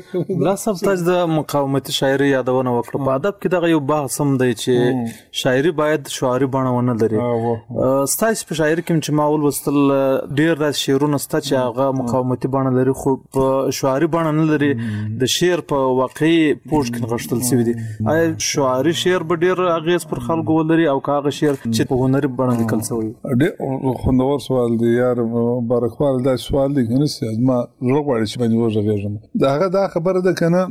لا سب تاج د مقاومتي شاعري یادونه وکړه په ادب کې دغه یو بحث هم دی چې شاعري باید شعاري بڼه ونه لري ستاسو په شاعري کې چې معول وستل ډیر د شعرونو ست چې هغه مقاومتي بڼه لري خو په شعاري بڼه نه لري د شعر په واقعي پوښ کې غشتل سوي دي آیا شعاري شعر به ډیر اغیز پر خلکو ولري او کاغه شعر چې په هنري بڼه لیکل شوی ډیر خوندور سوال دی یار بارکوال دا سوال دی کنه ما زړه غواړي چې باندې وژغېږم دا خبره ده کنه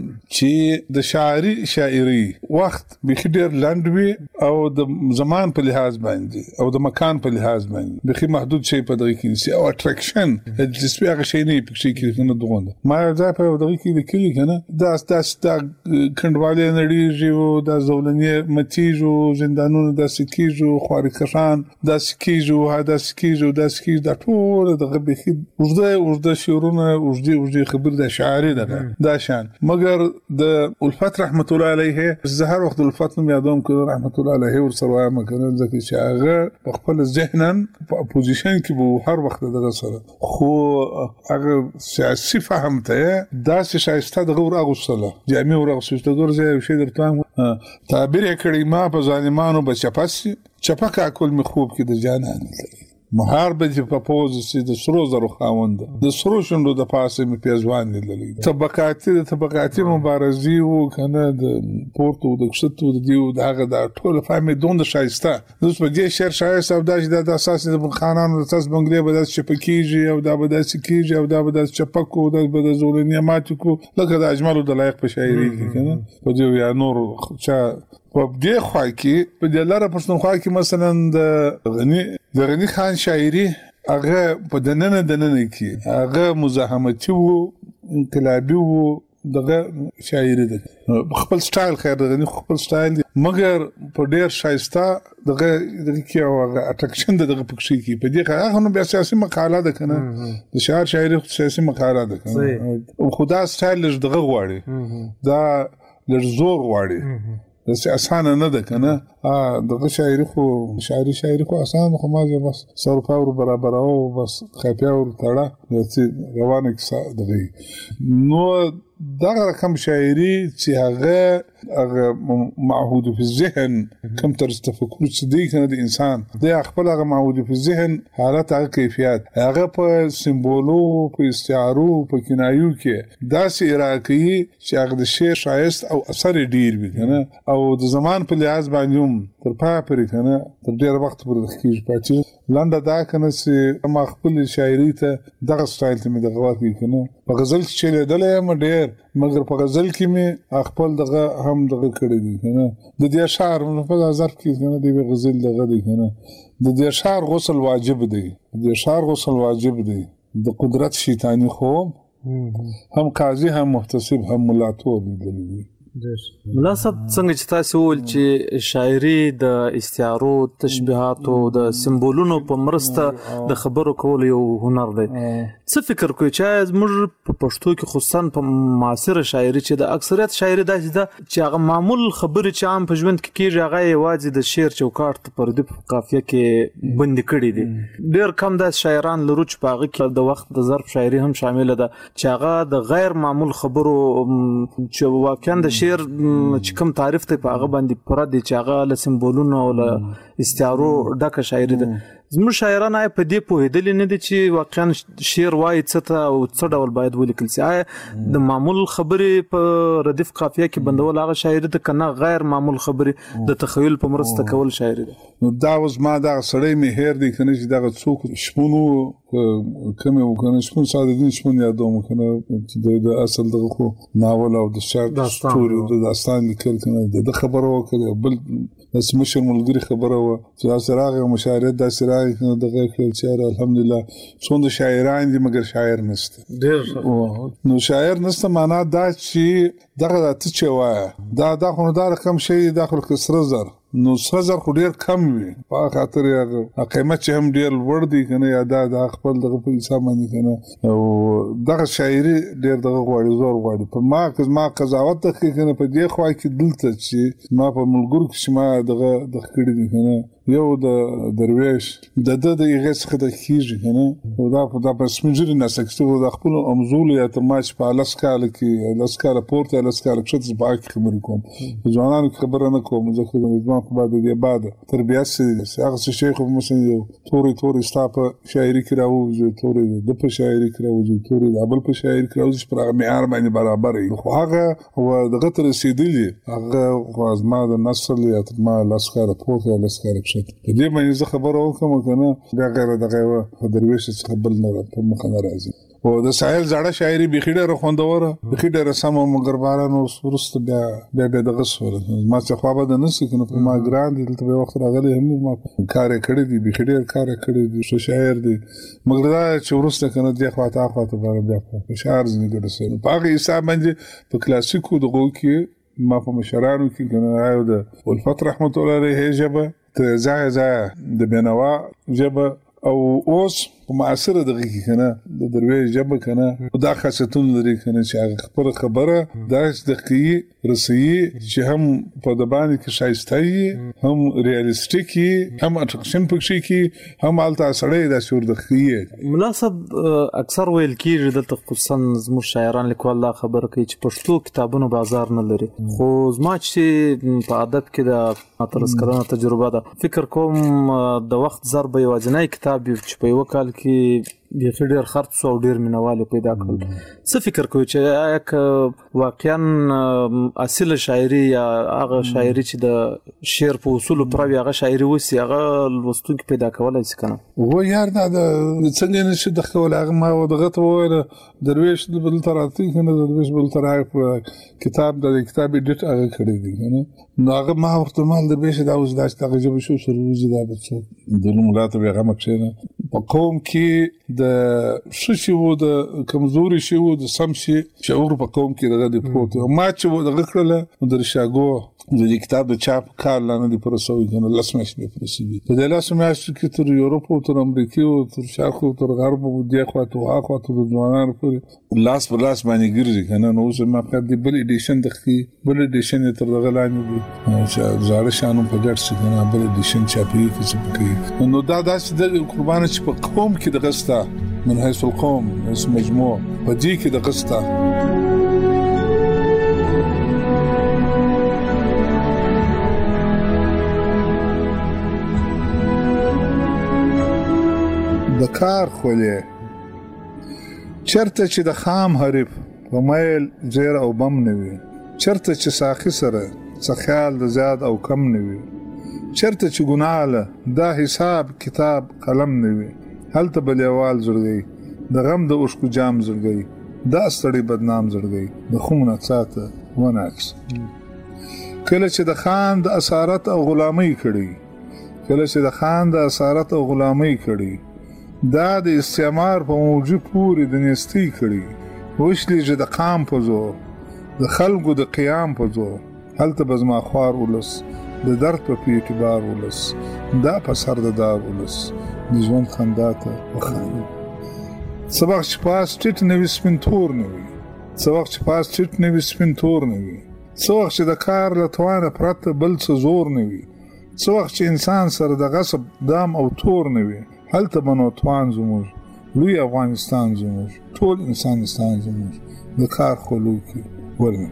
چې د شاعري وخت به ډیر لاند وي او د زمان په لحاظ باندې او د مکان په لحاظ باندې به محدود شي په دغه کې او اټریکشن د سپیغه شي نه پکې کې نه دغه ما ځای په دغه کې لیکلي کنه دا کندواله نړیږي او د زولنې متیجو زندانونو د سکیجو خوارکشان د سکیجو د سکیجو د ټول دغه به ورده شعرونه ورده خبر د شاعري دا شان مګر د الفت رحمت الله علیه زهر وخت الفت نوم یادوم کړه رحمت الله علیه ور سره ما کنه ځکه چې هغه خپل ذهنن په اپوزیشن کې به هر وخت دغه سره خو هغه سیاسي فهم ته دا چې شایسته دغه ور اغوستله جامع ور اغوستله ګورځي شي درته تعبیر کړي ما په ظالمانو بچپاسي چپکا کول می خوب کې د جانان لري مهار به په پوز سي د سرو زرو خاوند د سرو شوندو د پاسه می پیزوان لیدل طبقاتي مبارزي او کنه د پورتو د کشتو د دیو دغه د ټول فهمي دوند شایسته د په دې شهر شایسته او د اساس د خانانو د اساس بنگلې به د چپکیږي او د بده سکیږي او د بده چپکو د بده زولنی ماتکو لکه د اجمل د لایق په شاعري کې کنه په دې یا نور چا په دې خوا کې په دې لاره پښتونخوا کې مثلا د غنی خان شاعري هغه په دننه کې هغه مزاحمتي وو انقلابي وو دغه شاعري ده خپل سټایل خیر دغه خپل سټایل مګر په ډیر شایسته دغه کې هغه اټریکشن دغه پکشي کې په دې هغه نو بیا سیاسي مقاله ده کنه د شاعر شاعري سیاسي مقاله ده کنه او خدا سټایل دغه غواړي دا لږ زور غواړي داسې اسانه نه ده کنه دغه شاعري خو اسانه خو ما بس سر پاور برابر او بس خپیا ور تړه چې روانه کیسه دغه نو دا رقم شاعري چې هغه معهود په ذهن کوم طرز تفکر چې دی کنه د انسان د خپل هغه معهود په ذهن حالت هغه کیفیت هغه په سمبولو په استعارو په کنایو کې داسې اراقي چې هغه د شعر شایست او اثر ډیر وي کنه او د زمان په لحاظ باندې تر پای پورې کنه تر ډیر وخت پورې کیږي پاتې لنډه دا کنه چې ما خپل شاعري ته دغه سټایل ته مې دغه واقعي کنه په غزل کې لیدلې ما ډیر مګر په غزل کې مې خپل دغه هم دغه کړی دی کنه د دې اشعار په ظرف کې کنه د غزل دغه دی کنه د دې اشعار غسل واجب دی د اشعار غسل واجب دی د قدرت شیطانی خو هم قاضي هم محتسب هم ملاتور دی ملا صاحب څنګه چې تاسو ول چې شاعري د استعارو تشبيهات او د سمبولونو په مرسته د خبرو کول یو هنر دی څه فکر کوئ چې موږ په پښتو کې خصوصا په معاصره شاعري چې د اکثریت شاعري داسې ده چې هغه معمول خبرې چې عام په ژوند کې کیږي هغه یوازې د شعر چوکاټ پر د قافیه کې بند کړي دي ډېر کم د شاعران لرو چې په هغه کې د وخت د ظرف شاعري هم شامل ده چې هغه د غیر معمول خبرو چې واقعا د شعر چې کوم تعریف ته په هغه باندې پر دي چې هغه له سمبولونو او له استعارو ډکه شاعري ده زموږ شاعران په دې پوهېدل نه دي چې واقعا شعر وایي څه ته او څه ډول باید ولیکل شي د معمول خبرې په ردیف قافیه کې بندول هغه شاعري ده کنه غیر معمول خبرې د تخیل په مرسته کول شاعري ده نو دا اوس ما دا سړی مې هیر دی کنه چې دا څوک شپونو کوم وکنه شپون صادقین شپون یادوم کنه د اصل دغه خو ناول او د شعر ستوري د داستان لیکل کنه د خبرو وکړه بل د سمشر ملګری خبره و چې سراغه مشاعره د سراغه دغه کلچر الحمدلله څوند شاعران دي مګر شاعر نشته ډېر نو شاعر نشته معنا دا چې دغه ته چې وای دا خو دا رقم شي داخل کسر زر نو سزا خو ډیر کم وي په خاطر هغه قیمت چې هم ډیر لوړ دی کنه یا دا خپل دغه په حساب باندې کنه او دغه شاعري ډیر دغه غوړي زور غوړي په ما قضاوت ته کنه په دې خو کې دلته چې ما په ملګرو کې ما دغه کړی دی کنه یو د درویش د یغه څخه د کیږي کنه او دا په سمجري نسکستو د خپل امزول یا تماش په لاسکاله کې لاسکاله پورته لاسکاله چې باقي خبرې کوم ځوانانو خبره نه کوم ځکه د نظام په بعد دی بعد تربیت سي هغه شیخ مثلا یو توري ستاپ شاعري کې راوځي توري د په شاعري کې راوځي توري د بل په شاعري کې راوځي پر معیار باندې برابر خو هغه هو دغه تر رسیدلی هغه غوازما د نسل یا ما لاسکاله پورته لاسکاله په دې باندې زه خبره وکم کنه دا غیر دغه درویش څخه بل نه په مخ نه راځي او د ساحل زړه شاعري بخیډه خوندوره بخیډه سم مګر باران او ورست بیا دغه سره ما څه خو به نه سکنه په ما ګران دي ته وخت راغلی هم ما کار کړی دی بخیډه کار کړی دی شاعر دی مګر دا چې ورست کنه دی خواته بیا په شعر زنه ګرځي په هغه حساب باندې په کلاسیکو دغه کې ما په مشرانو کې کنه راو د والفت رحمت الله علیه جبه ځای د بنوا جبه او اوس په معاصره دغه کې کنه د درویش جبه کنه دا خاصیتونه لري کنه چې خپل خبره د دقیق رسي چې هم په دبان کې شایسته هم ریالستیکي هم اټرکشن پکې کې هم الته سړی د شور دقیق مناسب اکثر ویل کېږي د خصوصا زموږ شاعران لیکوال الله خبره کوي چې پښتو کتابونو بازار نه لري خو زما چې په ادب کې د ترسکرانه تجربه ده فکر کوم د وخت ضرب یوازینی کتاب چې په یو کال کې د ډېر خرڅ او ډېر مینوال پیدا کړل څه فکر کوي چې واقعا اصل شاعري یا هغه شاعري چې د شعر په اصول پر هغه شاعري وسی هغه لوستو کې پیدا کولای شي کنه و یار دا څنګه نشي د خول هغه ما دغه ته درویش بل تراتی کنه درویش بل تر کتاب د کتاب ډیټ هغه کړی دی کنه نو هغه ما احتمال درویش دا اوس داش هغه جوړ شو سروزي دا بچو د نوملاته به هغه مکشنه په قوم کې د ششي وو د کمزوري شي وو د سم شي شعور په قوم کې دغه د پروت ما چې دغه کړل د رشاګو د دې کتاب د چاپ کار لاندې دی پروسوي کنه لس میاشتې پروسوي په دې لس میاشتې کې تر یورپ او تر امریکا او تر شرق او تر غرب او د اخوات او اخوات د ځوانانو پورې لاس پر لاس باندې ګرځي کنه نو اوس ما په دې بل ایډیشن بل ایډیشن تر دغه لاندې دی چې زاړه شانو په ګټ څه کنه بل ایډیشن چاپی کې څه کوي نو دا داسې د قربانه چې په قوم کې د غستا من حيث القوم اسم مجموع په دې کې د غستا د کار خولې چرته چې د خام حریف په مایل زیر او بم نوي چرته چې ساخي سره څه خیال د زیاد او کم نوي چرته چې ګناله دا حساب کتاب قلم نوي هلته بلیوال زړګي د غم د اوشکو جام زړګي دا ستړي بدنام زړګي د خومنه ساته وناکس کله چې د خان د اسارت او غلامۍ کړي کله چې د خان د اسارت او غلامۍ کړي دا د استعمار په موجه پورې د نستی کړي وشلی چې د قام په زور د خلکو د قیام په زور هلته بزما خوار ولس د درد په اعتبار ولس دا په سر د دار ولس د ژوند خندا ته وخاندي سبق چې پاس ټیټ نوي سپین تور نوي سبق چې پاس ټیټ نوي سپین تور نوي سبق چې د کار له توانه پرته بل څه زور نوي سبق چې انسان سره د غصب دام او تور نوي هلته بنو توان زموږ لوی افغانستان زموږ ټول انسانستان زموږ د کار خلو کې ورنه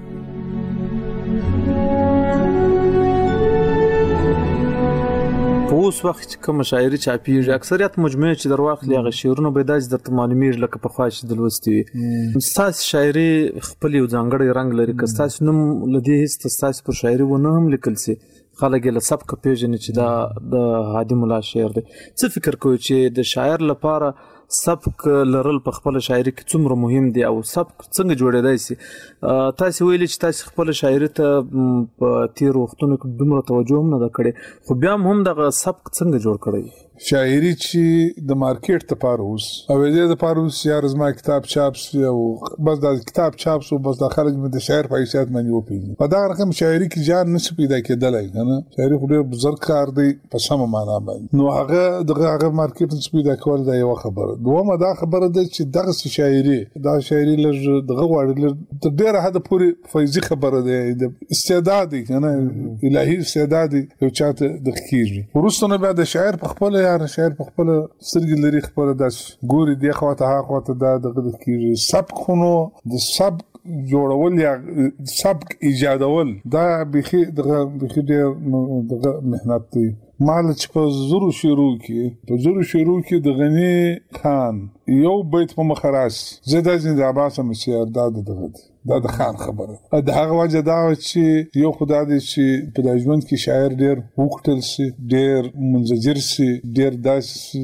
په اوس وخت چې کوم شاعري چاپیږي اکثریت مجموعه چې درواخلي هغه شعرونه به داس درته معلومیږي لکه په خواش د لوستي ستاسو شاعري خپل یو ځانګړی رنگ لري که ستاسو نوم لدی هیڅ ستاسو پر شاعري ونه هم لیکل سي خلک له سبق پیژني چې دا د هادي مولا شعر دی څه فکر کوئ چې د شاعر لپاره سبق لرل په خپل شاعري کې څومره مهم دی او سبق څنګه جوړېدای شي تاسو ویلي چې تاسو خپل شاعري ته په تیر وختونو کې دومره توجه هم نه کړې خو بیا هم د سبق څنګه جوړ کړی شاعري چې د مارکیټ ته پاروس او دې د پاروس یا رزما کتاب چاپ شي او بس د کتاب چاپ شو بس د خلک د شاعر په حیثیت باندې وپیږي په دا رقم شاعري کې جان نشي پیدا کېدلای کنه شاعري خو ډېر بزرګ کار دی په سم معنا باندې نو هغه دغه مارکیټ نشي پیدا کول دا یو خبره دومره دا خبره ده چې دغه شاعري دا شاعري لږ دغه وړ تر ډېر حد پورې فایزي خبره ده د استعداد کنه الهي استعداد یو چاته د کیږي ورستونه بیا د شاعر په خپل شاعر په خپل سرګ لري خپل داس ګوري دی خواته ها خواته دا دغه کیږي سبق خونو د سبق جوړول یا سبق ایجادول دا بخي دغه دغه مهنت دی مال چې په زورو شروع کې د غنی خان یو بیت په مخراس زدا زنده عباس مسیار دا د خان خبره د هغه وجه دا چې یو خدای دې چې په ژوند کې شاعر ډېر وکټل سي ډېر منزجر سي ډېر داس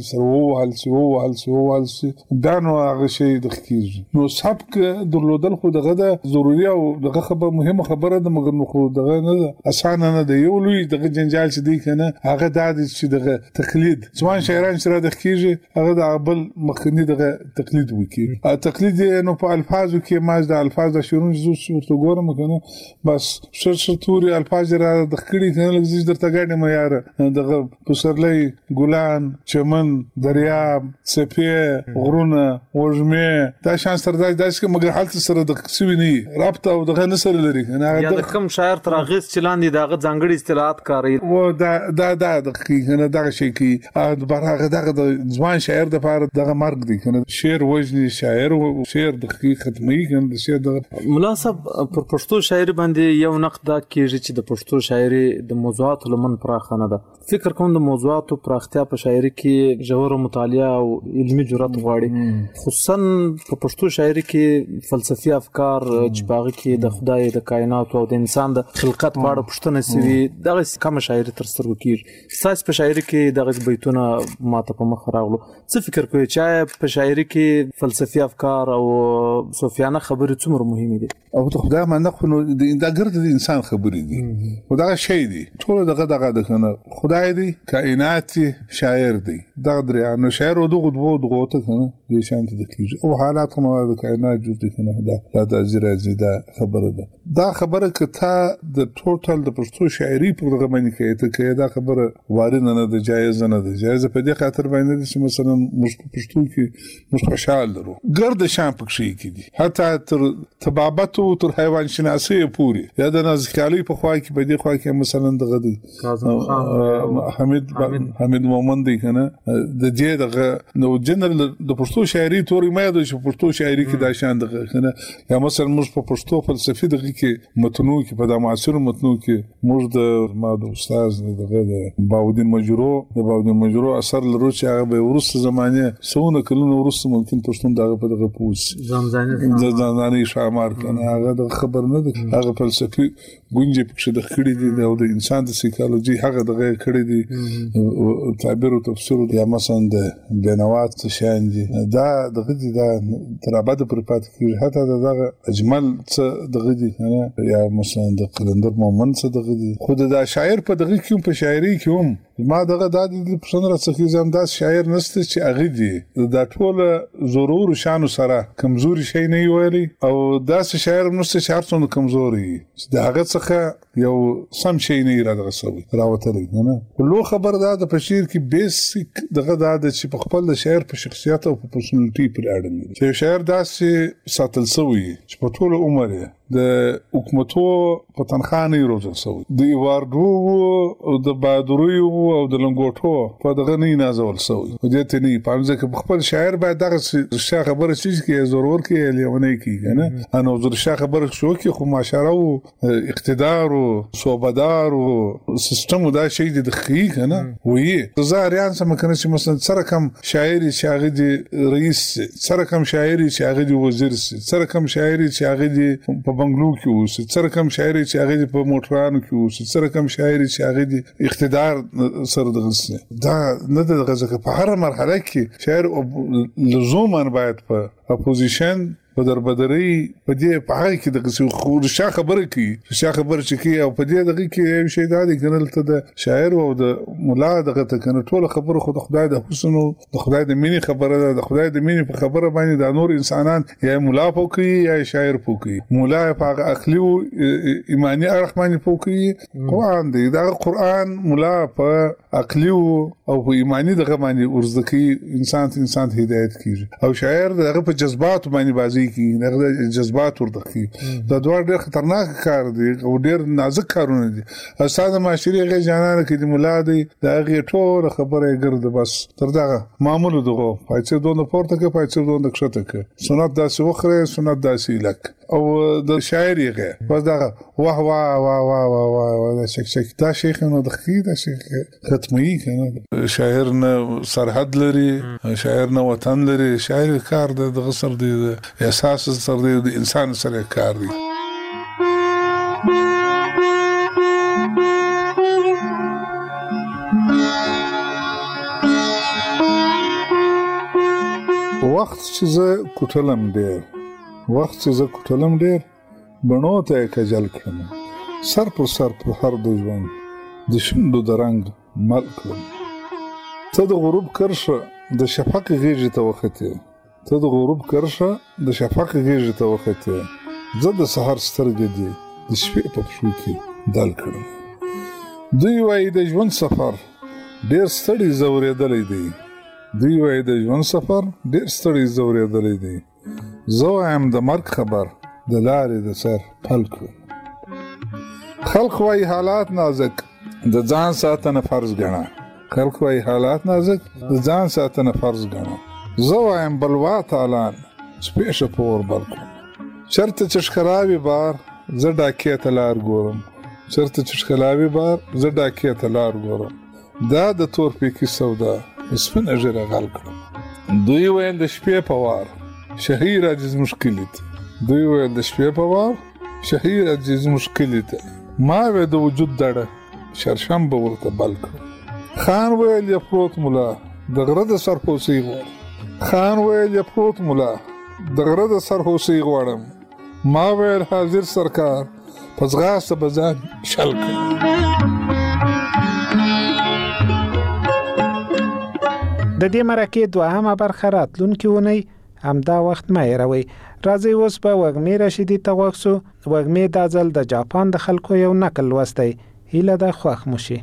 سو سي دا نو هغه شی د کیږي نو سبق درلودل خو دغه د ضروري او دغه خبره مهمه خبره ده مګر نو خو دغه نه اسانه نه دی یو لوی دغه جنجال چې دی کنه هغه د چې دغه تقلید ځوان شاعران سره د کیږي هغه د بل مخنی دغه تقلید وکي تقلید نو په الفاظو کې ماز د الفاظ د شعرونو زو ګورم کنه بس شرطوري الفاظ را د خړې کنه لږ درته ګاډي مې یار دغه پسرلې ګلان چمن دریاب سپه غرونه وژمه دا شان سره داسې کې مګر حالت سره د سوي نه رابطه او دغه نسل لري کنه د کوم شاعر تر غیث چلاندې دغه ځانګړي اصطلاحات کاری و دا کنه دغه شي کې برغه دغه ځوان شاعر د پاره دغه مرګ دی کنه شعر وجني شاعر او شعر د ختمي کنه د شعر د مناسب پر پښتو شاعري باندې یو نقد دا کیږي چې د پښتو شاعري د موضوعات لمن پراخه نه ده فکر کوم د موضوعات پراختیا په شاعري کې ژور مطالعه او علمي جرأت غواړي خصوصا په پښتو شاعري کې فلسفي افکار چې باغ کې د خدای د کائنات او د انسان د خلقت په اړه پوښتنه سوي دغه کوم شاعري تر سترګو کیږي ساس په شاعري کې دغه بیتونه ماته په مخ راغلو څه فکر کوئ چې په شاعري کې فلسفي افکار او صوفیانه خبرې څومره مهمه مهم دي. او ته خدای ما نه خو دا ګرد د انسان خبرې دي خدای شي دي ټول دغه د کنه خدای دی کائنات شاعر دی دا دریا نو شاعر دغه ته کنه د شانت د کیږي او حالات هم د کائنات جوړ دي کنه دا زیرا دا خبره ده دا خبره ک ته د ټوټل د پښتو شاعري په دغه باندې کې ته کې دا خبره وارد نه ده جایز نه ده جایز په دې خاطر باندې چې مثلا پښتو کې مش خوشحال درو ګرد شام پکې کیږي حتی تر تبابت او تر حیوان شناسي پوری یا د نازکالي په خوا کې په دې خوا کې مثلا دغه دی حمید مومن دی کنه د دې دغه نو جنرال د پښتو شاعري توري مې د پښتو شاعري کې دا شان دغه کنه یا مثلا موږ په پښتو فلسفي دغه کې متنو کې په د معاصر متنو کې موږ د ما د استاد دغه باودین مجرو اثر لرو چې هغه به ورسته زمانه سونه کلونه ورسته ممکن پښتون دغه په دغه پوس ځانځاني شامار کنه هغه د خبر نه ده هغه فلسفي ګونجې پکې د خړې دي او د انسان د سایکالوجي هغه دغه کړې دي تعبیر او تفسیر یا مثلا د بنوات شان دي دا دغه دي دا تر ابد پر پات کیږي حتی دغه اجمل څه دغه دي یا مثلا د قلندر مومن څه دغه دي خود دا شاعر په دغه کې په شاعري کې هم ما دغه د پښتون راڅخه زم دا شاعر نسته چې هغه دي دا ټول ضرور شانو سره کمزوري شي نه ویلي او دا شاعر نسته چې هر څونه کمزوري دا هغه څخه یو سم شي نه راغسوي راوتلی نه لو خبر دا د پشیر کې بیسیک دغه دا چې په خپل د شاعر په شخصیت او په پرسونالټي پر اړه لري چې شاعر داسې ساتل سوی چې په ټول عمر د حکومتو په تنخانه روزل سوی د واردو او د بادروي او د لنګوټو په دغه نه نازول سوی او دې ته نه پامځه کې خپل شاعر باید دغه شا خبره شي کې ضرور کې لیونه کې نه انا زر شا خبره شو کې خو معاشره او اقتدار او صوبدار او سیستم دا شي د خي کنه وې زاریان سم کنه چې مثلا سره کم شاعري چې هغه دی رئیس سره کم شاعري چې هغه دی وزیر سره کم شاعري چې هغه دی په بنگلو کې اوس سره کم شاعري چې هغه په موټرانو کې اوس سره کم شاعري چې هغه دی اقتدار سره دغه دا نه دغه ځکه په هر مرحله کې شاعر لزوما باید په اپوزیشن په دربدري په دې په هغه کې د خو شا خبره کې شا خبره چې کې او په دې دغه کې یو شی دا دی کنه ته د شاعر او د مولا دغه ته کنه ټول خبره خو د خدای د حسن او د خدای د مینې خبره ده د خدای د مینې په خبره باندې د نور انسانان یا مولا پوکي یا شاعر پوکي مولا په عقلي او ایمانی اړخ باندې پوکي قرآن دی دا قرآن مولا په عقلي او په ایمانی دغه باندې ورزکي انسان هدایت کیږي او شاعر دغه په جذبات باندې بازي کی دغه جذبات ورته کی دا دوه ډېر خطرناک کار دي او ډېر نازک کارونه دي استاد معاشري غي جانانه کې د مولا دی دا غي ټول خبره ګرځي بس تر دغه معمول دغه پایڅه دوه پورته کې پایڅه دوه کښته کې سنت داسې وخره سنت داسې لک او د شاعري غي بس دغه واه واه واه واه واه دا شک دا شیخ نو د خې دا شیخ ختمي کنه شاعر نه سرحد لري شاعر نه وطن لري شاعر کار د غسر دی اساس سره د انسان سره کار دی وخت چې زه کوټلم ډېر بڼو ته کجل کړم سر پر هر د ژوند د شونډو د رنګ مل کړم ته د غروب کرشه د شفق غیږې ته وختې زه د سحر سترګې دي د شپې په پښو کې دل کړم دوی وایي د ژوند سفر ډېر ستړی زورېدلی دی زه وایم د مرګ خبر د لارې د سر پل کړم خلق وایي حالات نازک د ځان ساتنه فرض ګڼه زه وایم بلوا تعالی سپیشه پور بل کړم چرته چې ښکلاوي بار زه ډاکې ته لار ګورم دا د تور پیکي سودا سپینه ژیره غل کړم دوی ویل د شپې په وار شهیر عجز مشکلی ته ما وی د وجود دړه شرشم به ورته بل کړم خان ویل یا پروت مولا د غره د سر هوسۍ غواړم ما ویل حاضر سرکار په ځغاسته به ځان شل کړي. د دې مرکې دوهمه برخه راتلونکې اونۍ همدا وخت مه هېروئ. راځئ اوس به وږمې رشیدي ته غوږ سو. وږمې دا ځل د جاپان د خلکو یو نکل لوستی. هیله ده خوښ مو شي.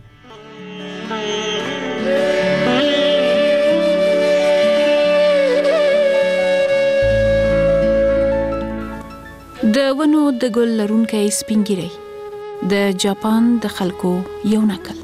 د ونو د ګل لرونکی سپین ږیری د جاپان د خلکو یو نکل.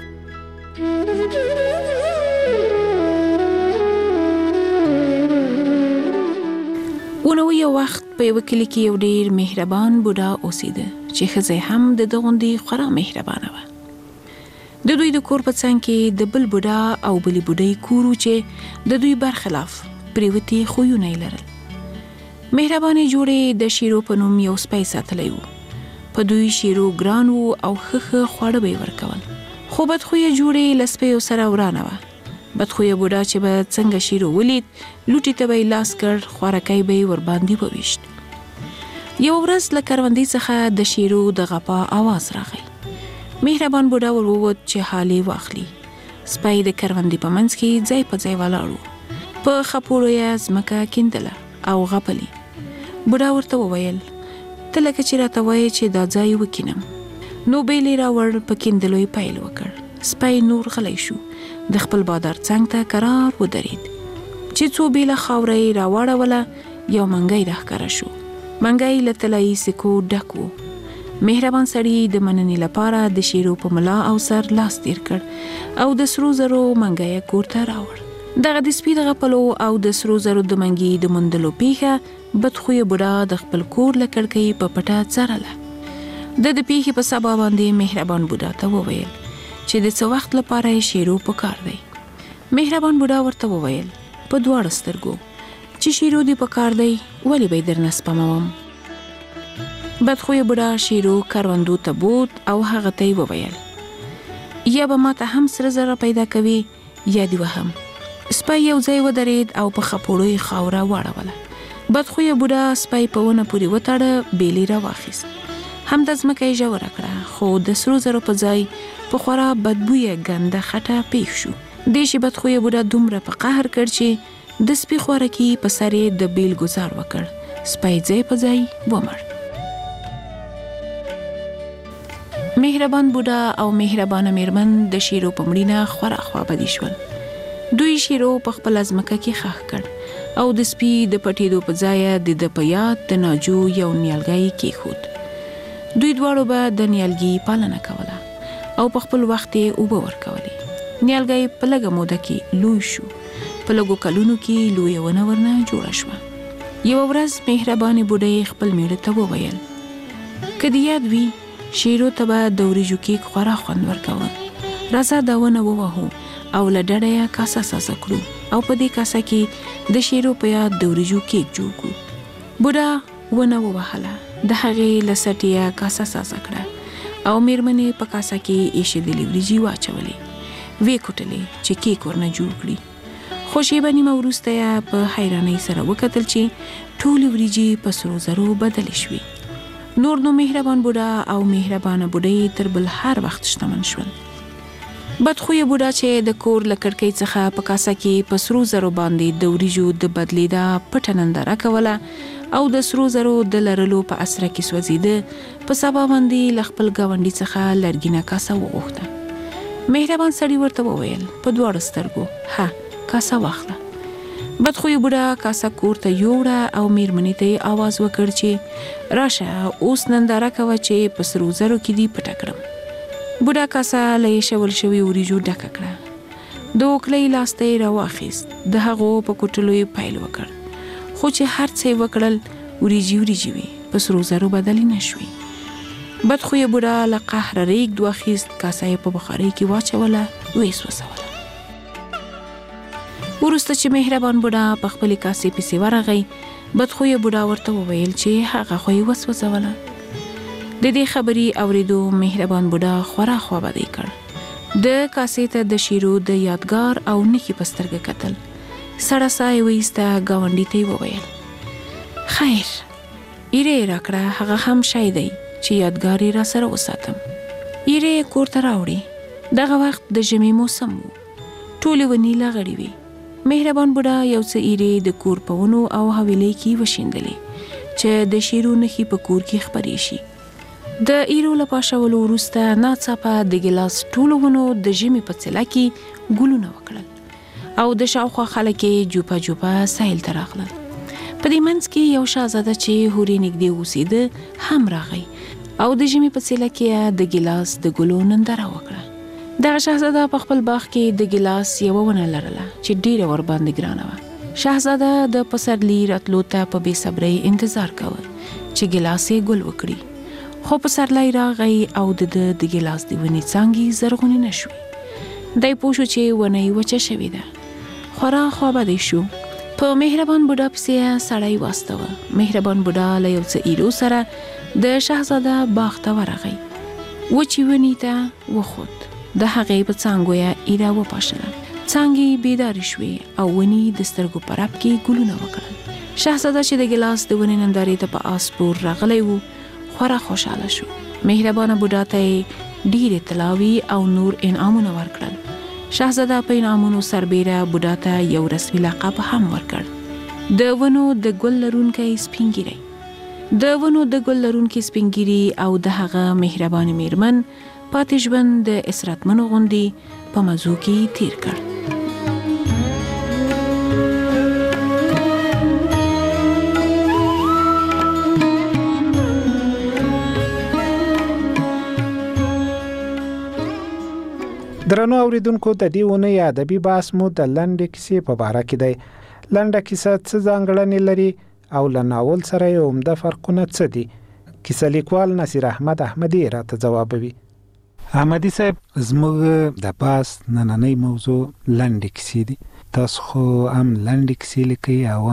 ونو یو وخت په یو کلی کې یو ډیر مهربان بوډا اوسېده چې ښځه هم د دغوندې خورا مهربانه وه. د دوی د کور په څنګ کې د بل بوډا او بلې بوډۍ کور و چې د دوی برخلاف پریوتي خویونه یې لرل. مهربانې جوړې د شیرو په نوم یو سپی ساتلی و. په دوی شیرو ګران و او ښه خواړه به یې ورکول. خو بدخویه جوړې له سپیو سره ورانه وه. بدخویه بوډا چې به څنګه شیرو ولید، لوټي ته به یې لاس کړ، خوارکی به یې ورباندې وویشت. یو ورځ له کروندې څخه د شیرو د غپا آواز راغی. مهربان بوډا ور ووت چې حالې واخلي. سپی د کروندې په منځ کې ځای په ځای ولاړ و. په خپوړو یې ځمکه کیندله او غپلې. بوډا ورته وویل، ته لکه چې راته وایې چې دا ځای وکینم. نو بیلې راوړ، په کیندلو یې پیل وکړ. سپی نور غلی شو، د خپل بادار څنګ ته کرار ودرېد. چې څو بیله خاوره یې راواړوله، یو منګی راښکاره شو. منګی له طلایي سکو ډک و. مهربان سړي د مننې لپاره د شیرو په ملا او سر لاس تیر کړ او د سرو زرو منګی کور ته راوړ. دغه د سپي د غپلو او د سرو زرو د منګي د موندلو پیښه بدخویه بوډا د خپل کور له کړکۍ په پټه څارله. د پیښې په سبا باندې مهربان بوډا ته وویل چې د څه وخت لپاره یې شیرو پکار دی. مهربان بوډا ورته وویل په دواړو سترګو چې شیرو دې پکار دی، ولې به یې درنه سپموم. بدخویه بوډا شیرو کروندو ته بوت او هغه ته یې وویل، یا به ما ته هم سره زره پیدا کوي یا دې وهم. سپی یو ځای ودرېد او په خپوړو یې خاوره واړوله. بدخویه بوډا سپی په ونه پورې وتاړه، بیلې راواخیست. همدا ځمکه یې ژوره کړه، خو د سرو زرو په ځای په خورا بدبویه ګنده خټه پیښ شو. دې شي بدخویه بوډا دومره په قهر کړ چې د سپي خوارکي په سر یې د بیل ګزار وکړ. سپی ځای په ځای ومړ. مهربان بوډا او مهربانه میرمن د شیرو په مړینه خورا خوابدي شول. دوی شیرو په خپل ځمکه کې ښخ کړ او د سپي د پټېدو په ځای د په یاد د ناجو یو نیالګی کېښود. دوی دواړو به د نیالګي پالنه کوله او په خپل وخت یې اوبه ورکولې. نیالګی په لږه موده کې لوی شو. په لږو کلونو کې لویه ونه ورنه جوړه شوه. یوه ورځ مهربانې بوډۍ خپل میړه ته وویل، که دې یاد وي شیرو ته به د وریجو کیک خورا خوند ورکوه. راځه دا ونه ووهو او له ډډه یې کاسه ساسه کړو او په دې کاسه کې د شیرو په یاد د وریجو کیک جوړ کړو. بوډا ونه ووهله، د هغې له سټې یې کاسه ساسه کړه او میرمنې په کاسه کې ایښېدلې وریجې واچولې، ویې کوټلې چې کیک ورنه جوړ کړي. خو شیبه نیمه وروسته یې په حیرانۍ سره وکتل چې ټولې وریجې په سرو زرو بدلې شوې. نور نو مهربان بوډا او مهربانه بوډۍ تر بل هر وخت شتمن شول. بدخویه بوډا چې د کور له کړکۍ څخه په کاسه کې په سرو زرو باندې د وریجو د بدلیدا پټه ننداره کوله او د سرو زرو د لرلو په اسره کې سوځېده، په سبا باندې له خپل ګاونډي څخه لرګینه کاسه وغوښته. مهربان سړي ورته وویل په دواړو سترګو، ها کاسه واخله. بدخویه بوډا کاسه کور ته یوړه او میرمنې ته یې آواز وکړ چې راشه اوس ننداره کوه چې په سرو زرو کې دې پټه کړم. بوډا کاسه له ایښول شوي وریجو ډکه کړه. د اوکلۍ لاس ته یې راواخیست، د هغو په کوټلو یې پیل وکړ. خو چې هر څه یې وکړل وریجې وي، په سرو زرو بدلې نه شوې. بدخویه بوډا له قهره ریږد واخیست، کاسه یې په بخارۍ کې واچوله، ویې سوځوله. وروسته چې مهربان بوډا په خپلې کاسې پسې ورغی، بدخویه بوډا ورته وویل چې هغه خو یې وسوځوله. د دې خبرې اورېدو مهربان بوډا خورا خوابدی کړ. د کاسې ته د شیرو د یادګار او نښې په سترګه کتل. سړه ساه یې وایسته، ګاونډي ته یې وویل، خیر ایره راکړه هغه هم شای دی چې یادګاری را سره وساتم. ایره کور ته راوړي. دغه وخت د ژمي موسم و. ټولې ونې لغړې وې. مهربان بوډا یو څه ایره د کور په ونو او حویلۍ کې وشیندلې چې د شیرو نښې په کور کې خپرې شي. د ایرو له پاشولو وروسته ناڅاپه د ګیلاس ټولو ونو د ژمي په څله کې ګلونه وکړل او د شاوخوا خلک یې جوپه جوپه ساحل ته راغلل. په دې منځ کې یو شهزاده چې هورې نږدې اوسېده هم راغی او د ژمي په څله کې د ګیلاس د ګلو ننداره وکړه. دغه شهزاده په خپل باغ کې د ګیلاس یوه ونه لرله چې ډیره ورباندې ګرانه وه. شهزاده د پسرلي راتلو ته په بې صبرۍ انتظار کوه چې ګیلاس یې ګل وکړي. خو پسرلی راغی او د ګیلاس د ونې څانګې زرغونې نه شوې. دی پوه شو چې ونه یې وچه شوې ده. خورا خوابدی شو. په مهربان بوډا پسې سړی واستوه. مهربان بوډا له یو څه ایرو سره د شهزاده باغ ته ورغی. وچې ونې ته وخوت. د هغې په څانګو یې ایره وپاشله. څانګې بیدارې شوې او ونې د سترګو په رپ کې ګلونه وکړل. شهزاده چې د ګیلاس د ونې نندارې ته په آس سپور راغلی و خورا خوشحاله شو. مهربانه بوډا ته یې ډېرې طلاوي او نور انعامونه ورکړل. شهزاده په انعامونو سربیره بوډا ته یو رسمي لقب هم ورکړ. د ونو د ګل لرونکی سپینګیری. د ونو د ګل لرونکی سپینګیری او د هغه مهربانه میرمن پاتې ژوند د اسرتمنو غوندې په مزو کې تیر کړ. درنو اوریدونکو د دې ونې ادبي بحث مو د لنډې کیسې په باره کې دی. لنډه کیسه څه ځانګړنې لري او له ناول سره یې عمده فرقونه څه دي؟ کیسه لیکوال نصیر احمد احمدي راته ځوابوي. احمدي صاحب، زموږ د بحث نننۍ موضوع لنډې کیسې دي. تاسو خو هم لنډې کیسې لیکئ او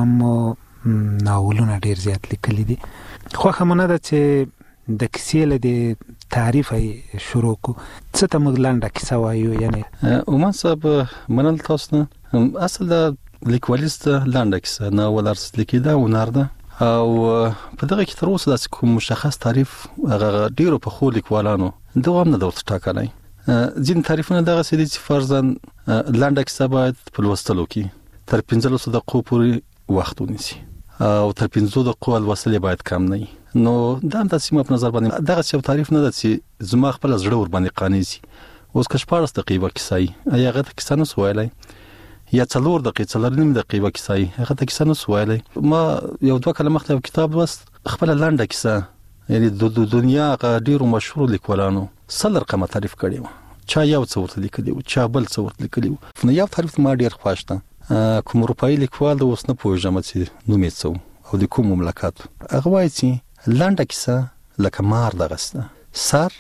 هم ناولونه ډېر زیات لیکلي دي. خوښه مو نه ده چې د کیسې له دې تعریف یې شروع کو. څه ته موږ لنډه کیسه وایو؟ یعنی عمان صاحب منل تاسو نه اصل د لیکوالیست لنډه کیسه ناول ارس لیکي دا هنر ده او په دغه کې تر اوسه داسې کوم مشخص تعریف هغه ډیرو په خو لیکوالانو دغه هم نه درته ټاکلی. ځینې تعریفونه دغسې دي چې فرضاً لنډه کیسه باید په لوستلو کې تر 15 دقیقو پورې وخت ونیسي او تر 15 دقیقو لوستل یې باید کم نه وي. نو دا هم تاسې ما په نظر باندې دغسې یو تعریف نه ده چې زما خپله زړه ور باندې قانع سي. اوس که 14 دقیقې کیسه وي هغې ته کیسه نه سو ویلی، یا 4 دقیقې 4.5 دقیقې کیسه وي هغه ته کیسه نه سو ویلی. ما یو 2 کاله مخکې یو کتاب لوست، خپله لنډه کیسه، یعنې د دنیا هغه ډېرو مشهورو لیکوالانو 100 رقمه تعریف کړی و. چا یو څه ورته لیکلي و، چا بل څه ورته لیکلي و. نو یو تعریف ما ډېر خوښ ده. کوم اروپایي لیکوال د اوس نه پوهېږم چې نوم یې څه و او د کوم مملکت. هغه وایي چې لنډه کیسه لکه مار دغسته، سر،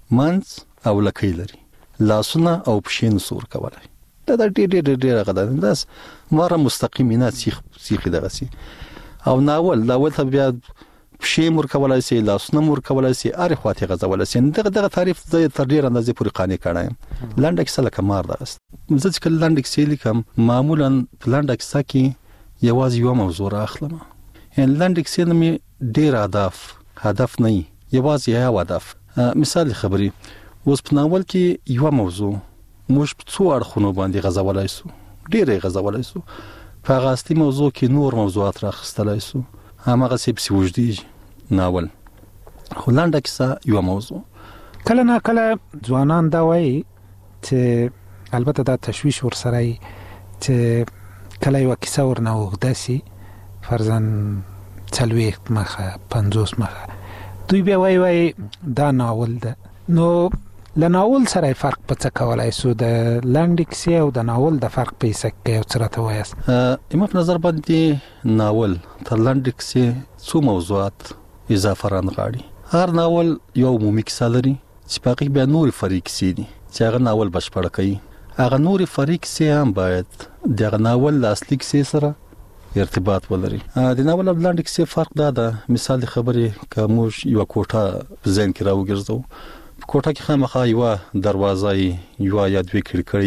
منځ او لکۍ لري، لاسونه او پښې نسو ورکولی. دا ډېر هغه ده، داسې ماره مستقیم نه سیخي دغسې. او ناول ته بیا پښې هم ورکولی سي، لاسونه هم ورکولی سي، هرې خوا ته یې غځولی سي. دغه تعریف زه یې تر ډېر اندازې پورې قانع کړی یم. لنډه کیسه لکه مار دغسته. زه چې کله لنډې کیسې لیکم معمولا په لنډه کیسه کې یوازې یوه موضوع رااخلم. یعنې لنډې کیسې نه مې ډېر هدف نه وي، یوازې یو هدف. مثال خبرې، اوس په ناول کې یوه موضوع موږ په څو اړخونو باندې غځولی سو، ډېر یې غځولی سو. په هغه اصلي موضوع کې نور موضوعات راخیستلی سو، هماغسې پسې اوږدېږي ناول. خو لنډه کیسه یوه موضوع. کله نا کله ځوانان دا وایي چې البته دا تشویش ورسره وي چې کله یوه کیسه ورنه اوږده سي، فرضاً 40 مخه 50 مخه، دوی بیا وایي دا ناول ده. نو له ناول سره فرق په څه کولای سو؟ د لنډې کیسې او د ناول د فرق په حیث کې یو څه راته وایاست؟ زما په نظر باندې ناول تر لنډې کیسې څو موضوعات اضافه رانغاړي. هر ناول یو عمومي کیسه لري چې په هغې کې بیا نورې فرعي کیسې دي چې هغه ناول بشپړه کوي. هغه نورې فرعي کیسې هم باید د هغه ناول له اصلي کیسې سره ارتباط ولري. د ناول او لنډې کیسې فرق دا ده، مثال د خبرې که موږ یوه کوټه په ذهن کې راوګرځو، په کوټه کې خامخا یوه دروازه یوه یا 2 کړکۍ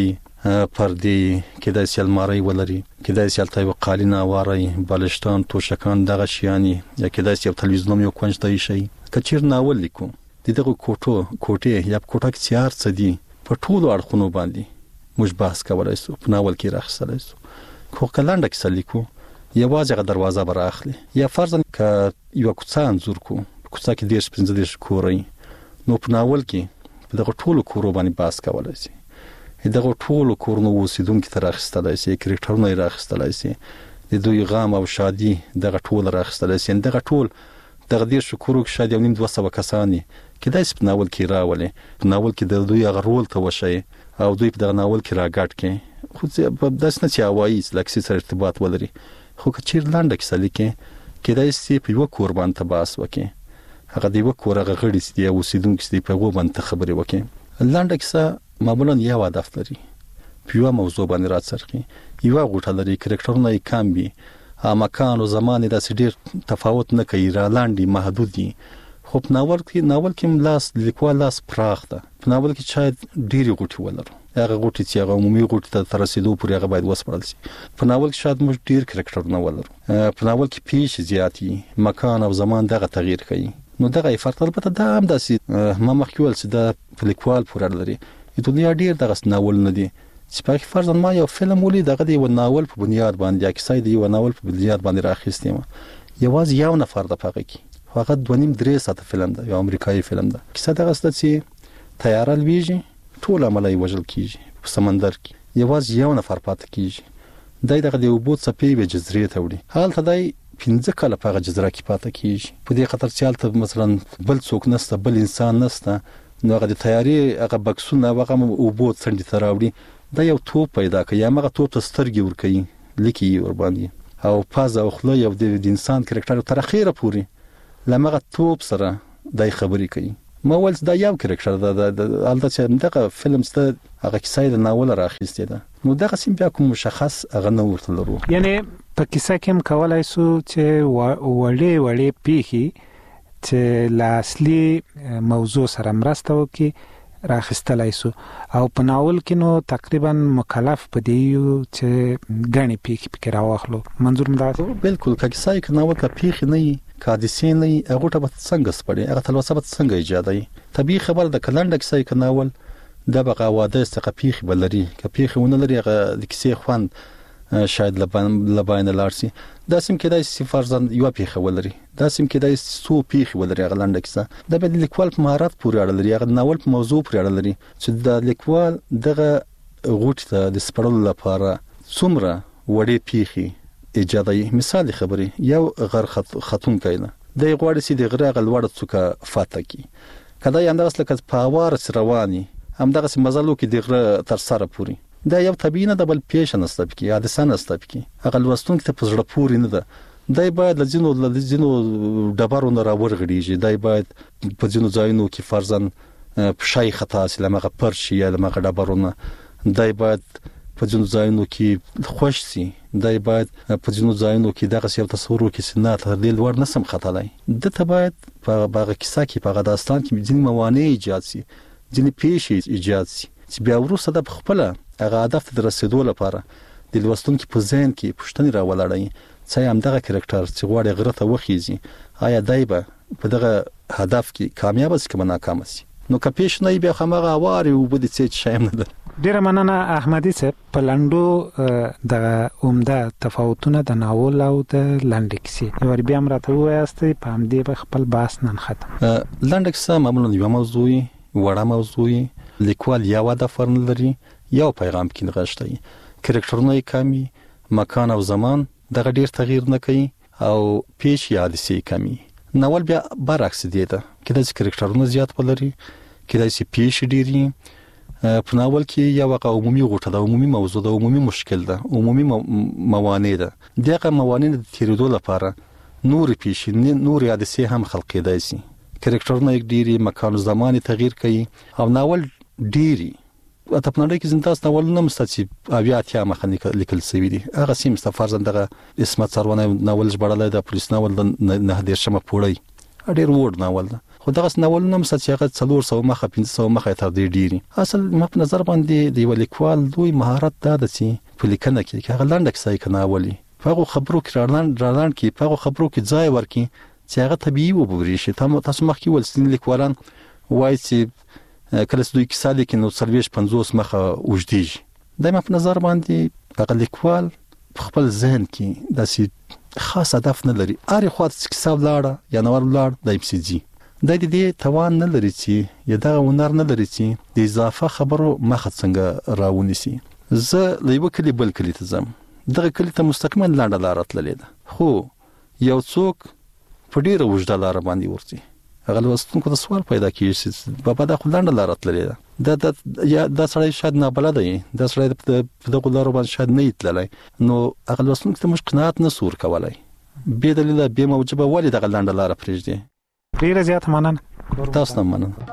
پردي کېدای شي المارۍ ولري، کېدای شي البته یو قالین اواري، بالشتان، توشکان، دغه شیانی، یا کېدای شي یو تلویزیون یو کونج ته شي. کچیر ناول لیکو دغه کوټه یا کوټه کې څیار څه دي په ټولو اړخونو باندې موږ بحث کولای شو، په ناول کې راخصلای شو. خو کلانډه کې سلیکو یوازې غ دروازه بر اخلي، یا فرضاً ک یو کوڅه انځور کو، کوڅه کې 10-15 کورې، نو په ناول کې په دغه ټولو کورو باندې بحث کولای شي. دغه ټولو کورونو اوسیدونکو تر اخیستلای شي، کرکټرونه راخیستلای شي، د دوی غام او شادي دغه ټول راخیستلای شي. دغه ټول دغه 10 کورو کې شاید 1.5-200 کسانی کېدای شي په ناول کې راولي، په ناول کې د دوی هغه رول ته وشي او دوی په دغه ناول کې راګټ کړي. خو داسې نه چې هوایي لکسي سره ارتباط ولري، خو که چیر لنډه کیسه لیکي کېدای شي په یو کور باندې بحث وکړي، هغه د یو کور هغه غړي چې اوسیدونکو چې په هغه باندې خبرې وکړي. لنډه کیسه معمولا یو هدف لري، په یو موضوع باندې راڅرخي، یو غوټه لري، کرکټرونه یې کم وي، مکان او زمان داسې ډېر تفاوت نه کوي، را لاندې محدود دي. خو په ناول کې لاس لیکوال لاس پراخ ده. په ناول کې شاید ډېرې غوټې ولرو، هغه غوټې چې هغه عمومي غوټې ته رسېدو پورې هغه باید وسپړل شي. په ناول کې شاید موږ ډېر کرکټرونه ولرو، په ناول کې پیښې زیاتې، مکان او زمان دغه تغییر کوي. نو دغه فرق البته دا هم داسې ما مخکې ویل چې دا په لیکوال پورې اړه لري. دنیا ډېر دغه ناول نه دي چې په فرضاً ما یو فلم ولید، دغه د یو ناول په بنیاد باندې یا کیسه د یو ناول په بنیاد باندې راخیستې وه، یوازې یو نفر د هغه کې، هغه 2.5-3 ساعته فلم ده، یو امریکایي فلم ده. کیسه دغه ست چې تیاره لویږي، ټول عمله وژل کیږي په سمندر کې، یوازې یو نفر پاتې کیږي، دای دغه د اوبو څپې به جزیرې ته وړي، هلته دای 15 کاله په هغه جزیره کې پاتې کیږي، په دې خاطر چې هلته مثلا بل څوک نشته، بل انسان نشته. نو هغه د تیارې هغه بکسونه هغه اوبو څنډې ته راوړي، دا یو توپ پیدا کوي، هغه توپ ته سترګې ورکوي، لیکي ور باندې، او پاز او خوله یو د انسان کرکټر تر اخیره پورې لمغه توپ سره دای خبرې کوي. ما ول دا یو کرکټر د البته چې دغه فلم ست هغه کیسه د ناول راخیستې ده، نو دغه سیم بیا کوم مشخص هغه نه ورته لرو. یعنی په کیسه کې هم کولای شو چې وړې پیخي چې لا اصلي موضوع سره مرسته وکړي راخستلای شو، او په ناول کې نو تقریبا مکلف پدې چې غني پیخي پکې راوخلو. منظور مدا بالکل کیسه کې ناول کا پیخي نه کادسین نه هغه ته څنګه سپړي، هغه تلوسه څنګه ایجادای. طبيعي خبر د کلنډ کیسه کې ناول د بقا واده استقپیخ بلري، کپیخ ونه لري، هغه د کیسې خوان شاید لباین لارسي. دا سیم کې د فرضاً یو پیخه ولري، دا سیم کې د سو پیخ ولري، هغه لنډه کیسه د بل لیکوال په مهارت پورې اړه لري، هغه ناول په موضوع پورې اړه لري چې د لیکوال دغه غوټ ته د سپړلو لپاره څومره وړې پیخي ایجادای. مثال خبري یو غر خاتون کینه د غوړې سي د غره غلوړ څوکه فاته کی کدا یې انداز لکه په وار رواني هم دغه مزلو کې د غره تر سره پوری، دا یو طبيعي نه د بل پیشن استپ کی حادثه نه استپ کی، هغه لوستون کې په زړه پوری نه ده. دای باید لزینو ډبرو نه راورغړيږي، دای باید په ځینو ځایونو کې فرضاً په شای خطا سي لمغه پرشي یا لمغه ډبرو نه، دای باید په ځینو ځایونو کې خوش سي، دای باید په ځینو ځایونو کې دغه یو تصور وکړي چې نه تر دې لوړ نسم خطالای. د ته باید په باغ کیسه کې په داستان کې ځینې موانع ایجاد سي، ځینې پیښې ایجاد سي چې بیا وروسته د خپل هغه هدف ته رسیدو لپاره د لوستونکو په ذهن کې پوښتنې راولړي چې هم دغه کرکټر چې غواړي غره ته وخیږي، آیا دای به په دغه هدف کې کامیاب شي که ناکام شي. نو که پیښ نه بیا همغه اواري او بده څه شایم نه ده. ډیره مننه احمدي صاحب. په لنډو د عمده تفاوتونه د ناول او د لنډ کیسې ور بیا مرته وایاستئ په همدې په خپل بحث نن ختم. لنډ کیسه معمولا یو موضوعي وړه موضوعي، لیکوال یو هدف لري، یو پیغام کې نغښتي، کرکټرونه کمی، مکان او زمان دغه ډیر تغییر نه کوي او پیش حادثه کمی. ناول بیا برعکس دی ده، کله چې کرکټرونه زیات ولري، کله چې پیش ډیری. په ناول کې یو عمومي غوټه ده، عمومي موضوع ده، عمومي مشکل ده، عمومي موانع ده. دغه موانع د تیریدو لپاره نور پیش نور حادثه هم خلق کېدای شي. کرکټرونه ډیری، مکان او زمان تغییر کوي او ناول ډیری اته په نړۍ کې زنداس ناول نه مستچې اویاتیا مخه لیکل شوی دي. هغه سیم فرضاً دغه اسمت سرونه ناول ژباړل د پولیس ناول نه د شمه پوړی ډیر وړ ناول ده، خو دغه ناولونه هم چې هغه 400 مخه 500 مخه تر دې ډیری. اصل ما په نظر باندې د یو لیکوال دوی مهارت دا د چې په لیکنه کې هغه لاندې کیسه کناولي هغه خبرو کې رالان کې هغه خبرو کې ځای ورکي چې هغه طبيعي وبوري شي. تاسو مخکې ولسین لیکوالان وایي چې کله دوی کیسه لیکي نو 40-50 مخه وجديږي. دا ما په نظر باندې هغه لیکوال خپل ذهن کې داسې خاص هدف نه لري. اړ خو چې کیسه ولاړه یا نور ولاړ د MCG د دې توان نه لري چې یا دا ونر نه لري چې د اضافه خبرو مخه څنګه راونیسي. زه لیو کلی بل کلی ته ځم دغه کلی ته مستقیما لاندې لار تللې ده خو یو څوک په ډیره وجده لار باندې ورتي هغه لوستونکو ته سوال پیدا کیږي چې بابا دا خو لاندې لار تللې ده یا دا سړی شاید نه بلد دی دا سړی په دغه لار باندې شاید نه تللی نو هغه لوستونکو ته مش قناعت نه سور کولای به دلیل به موجبه ولې دغه لاندې لار پرېږدي. ډیره زیات مننه. تاسو نه مننه.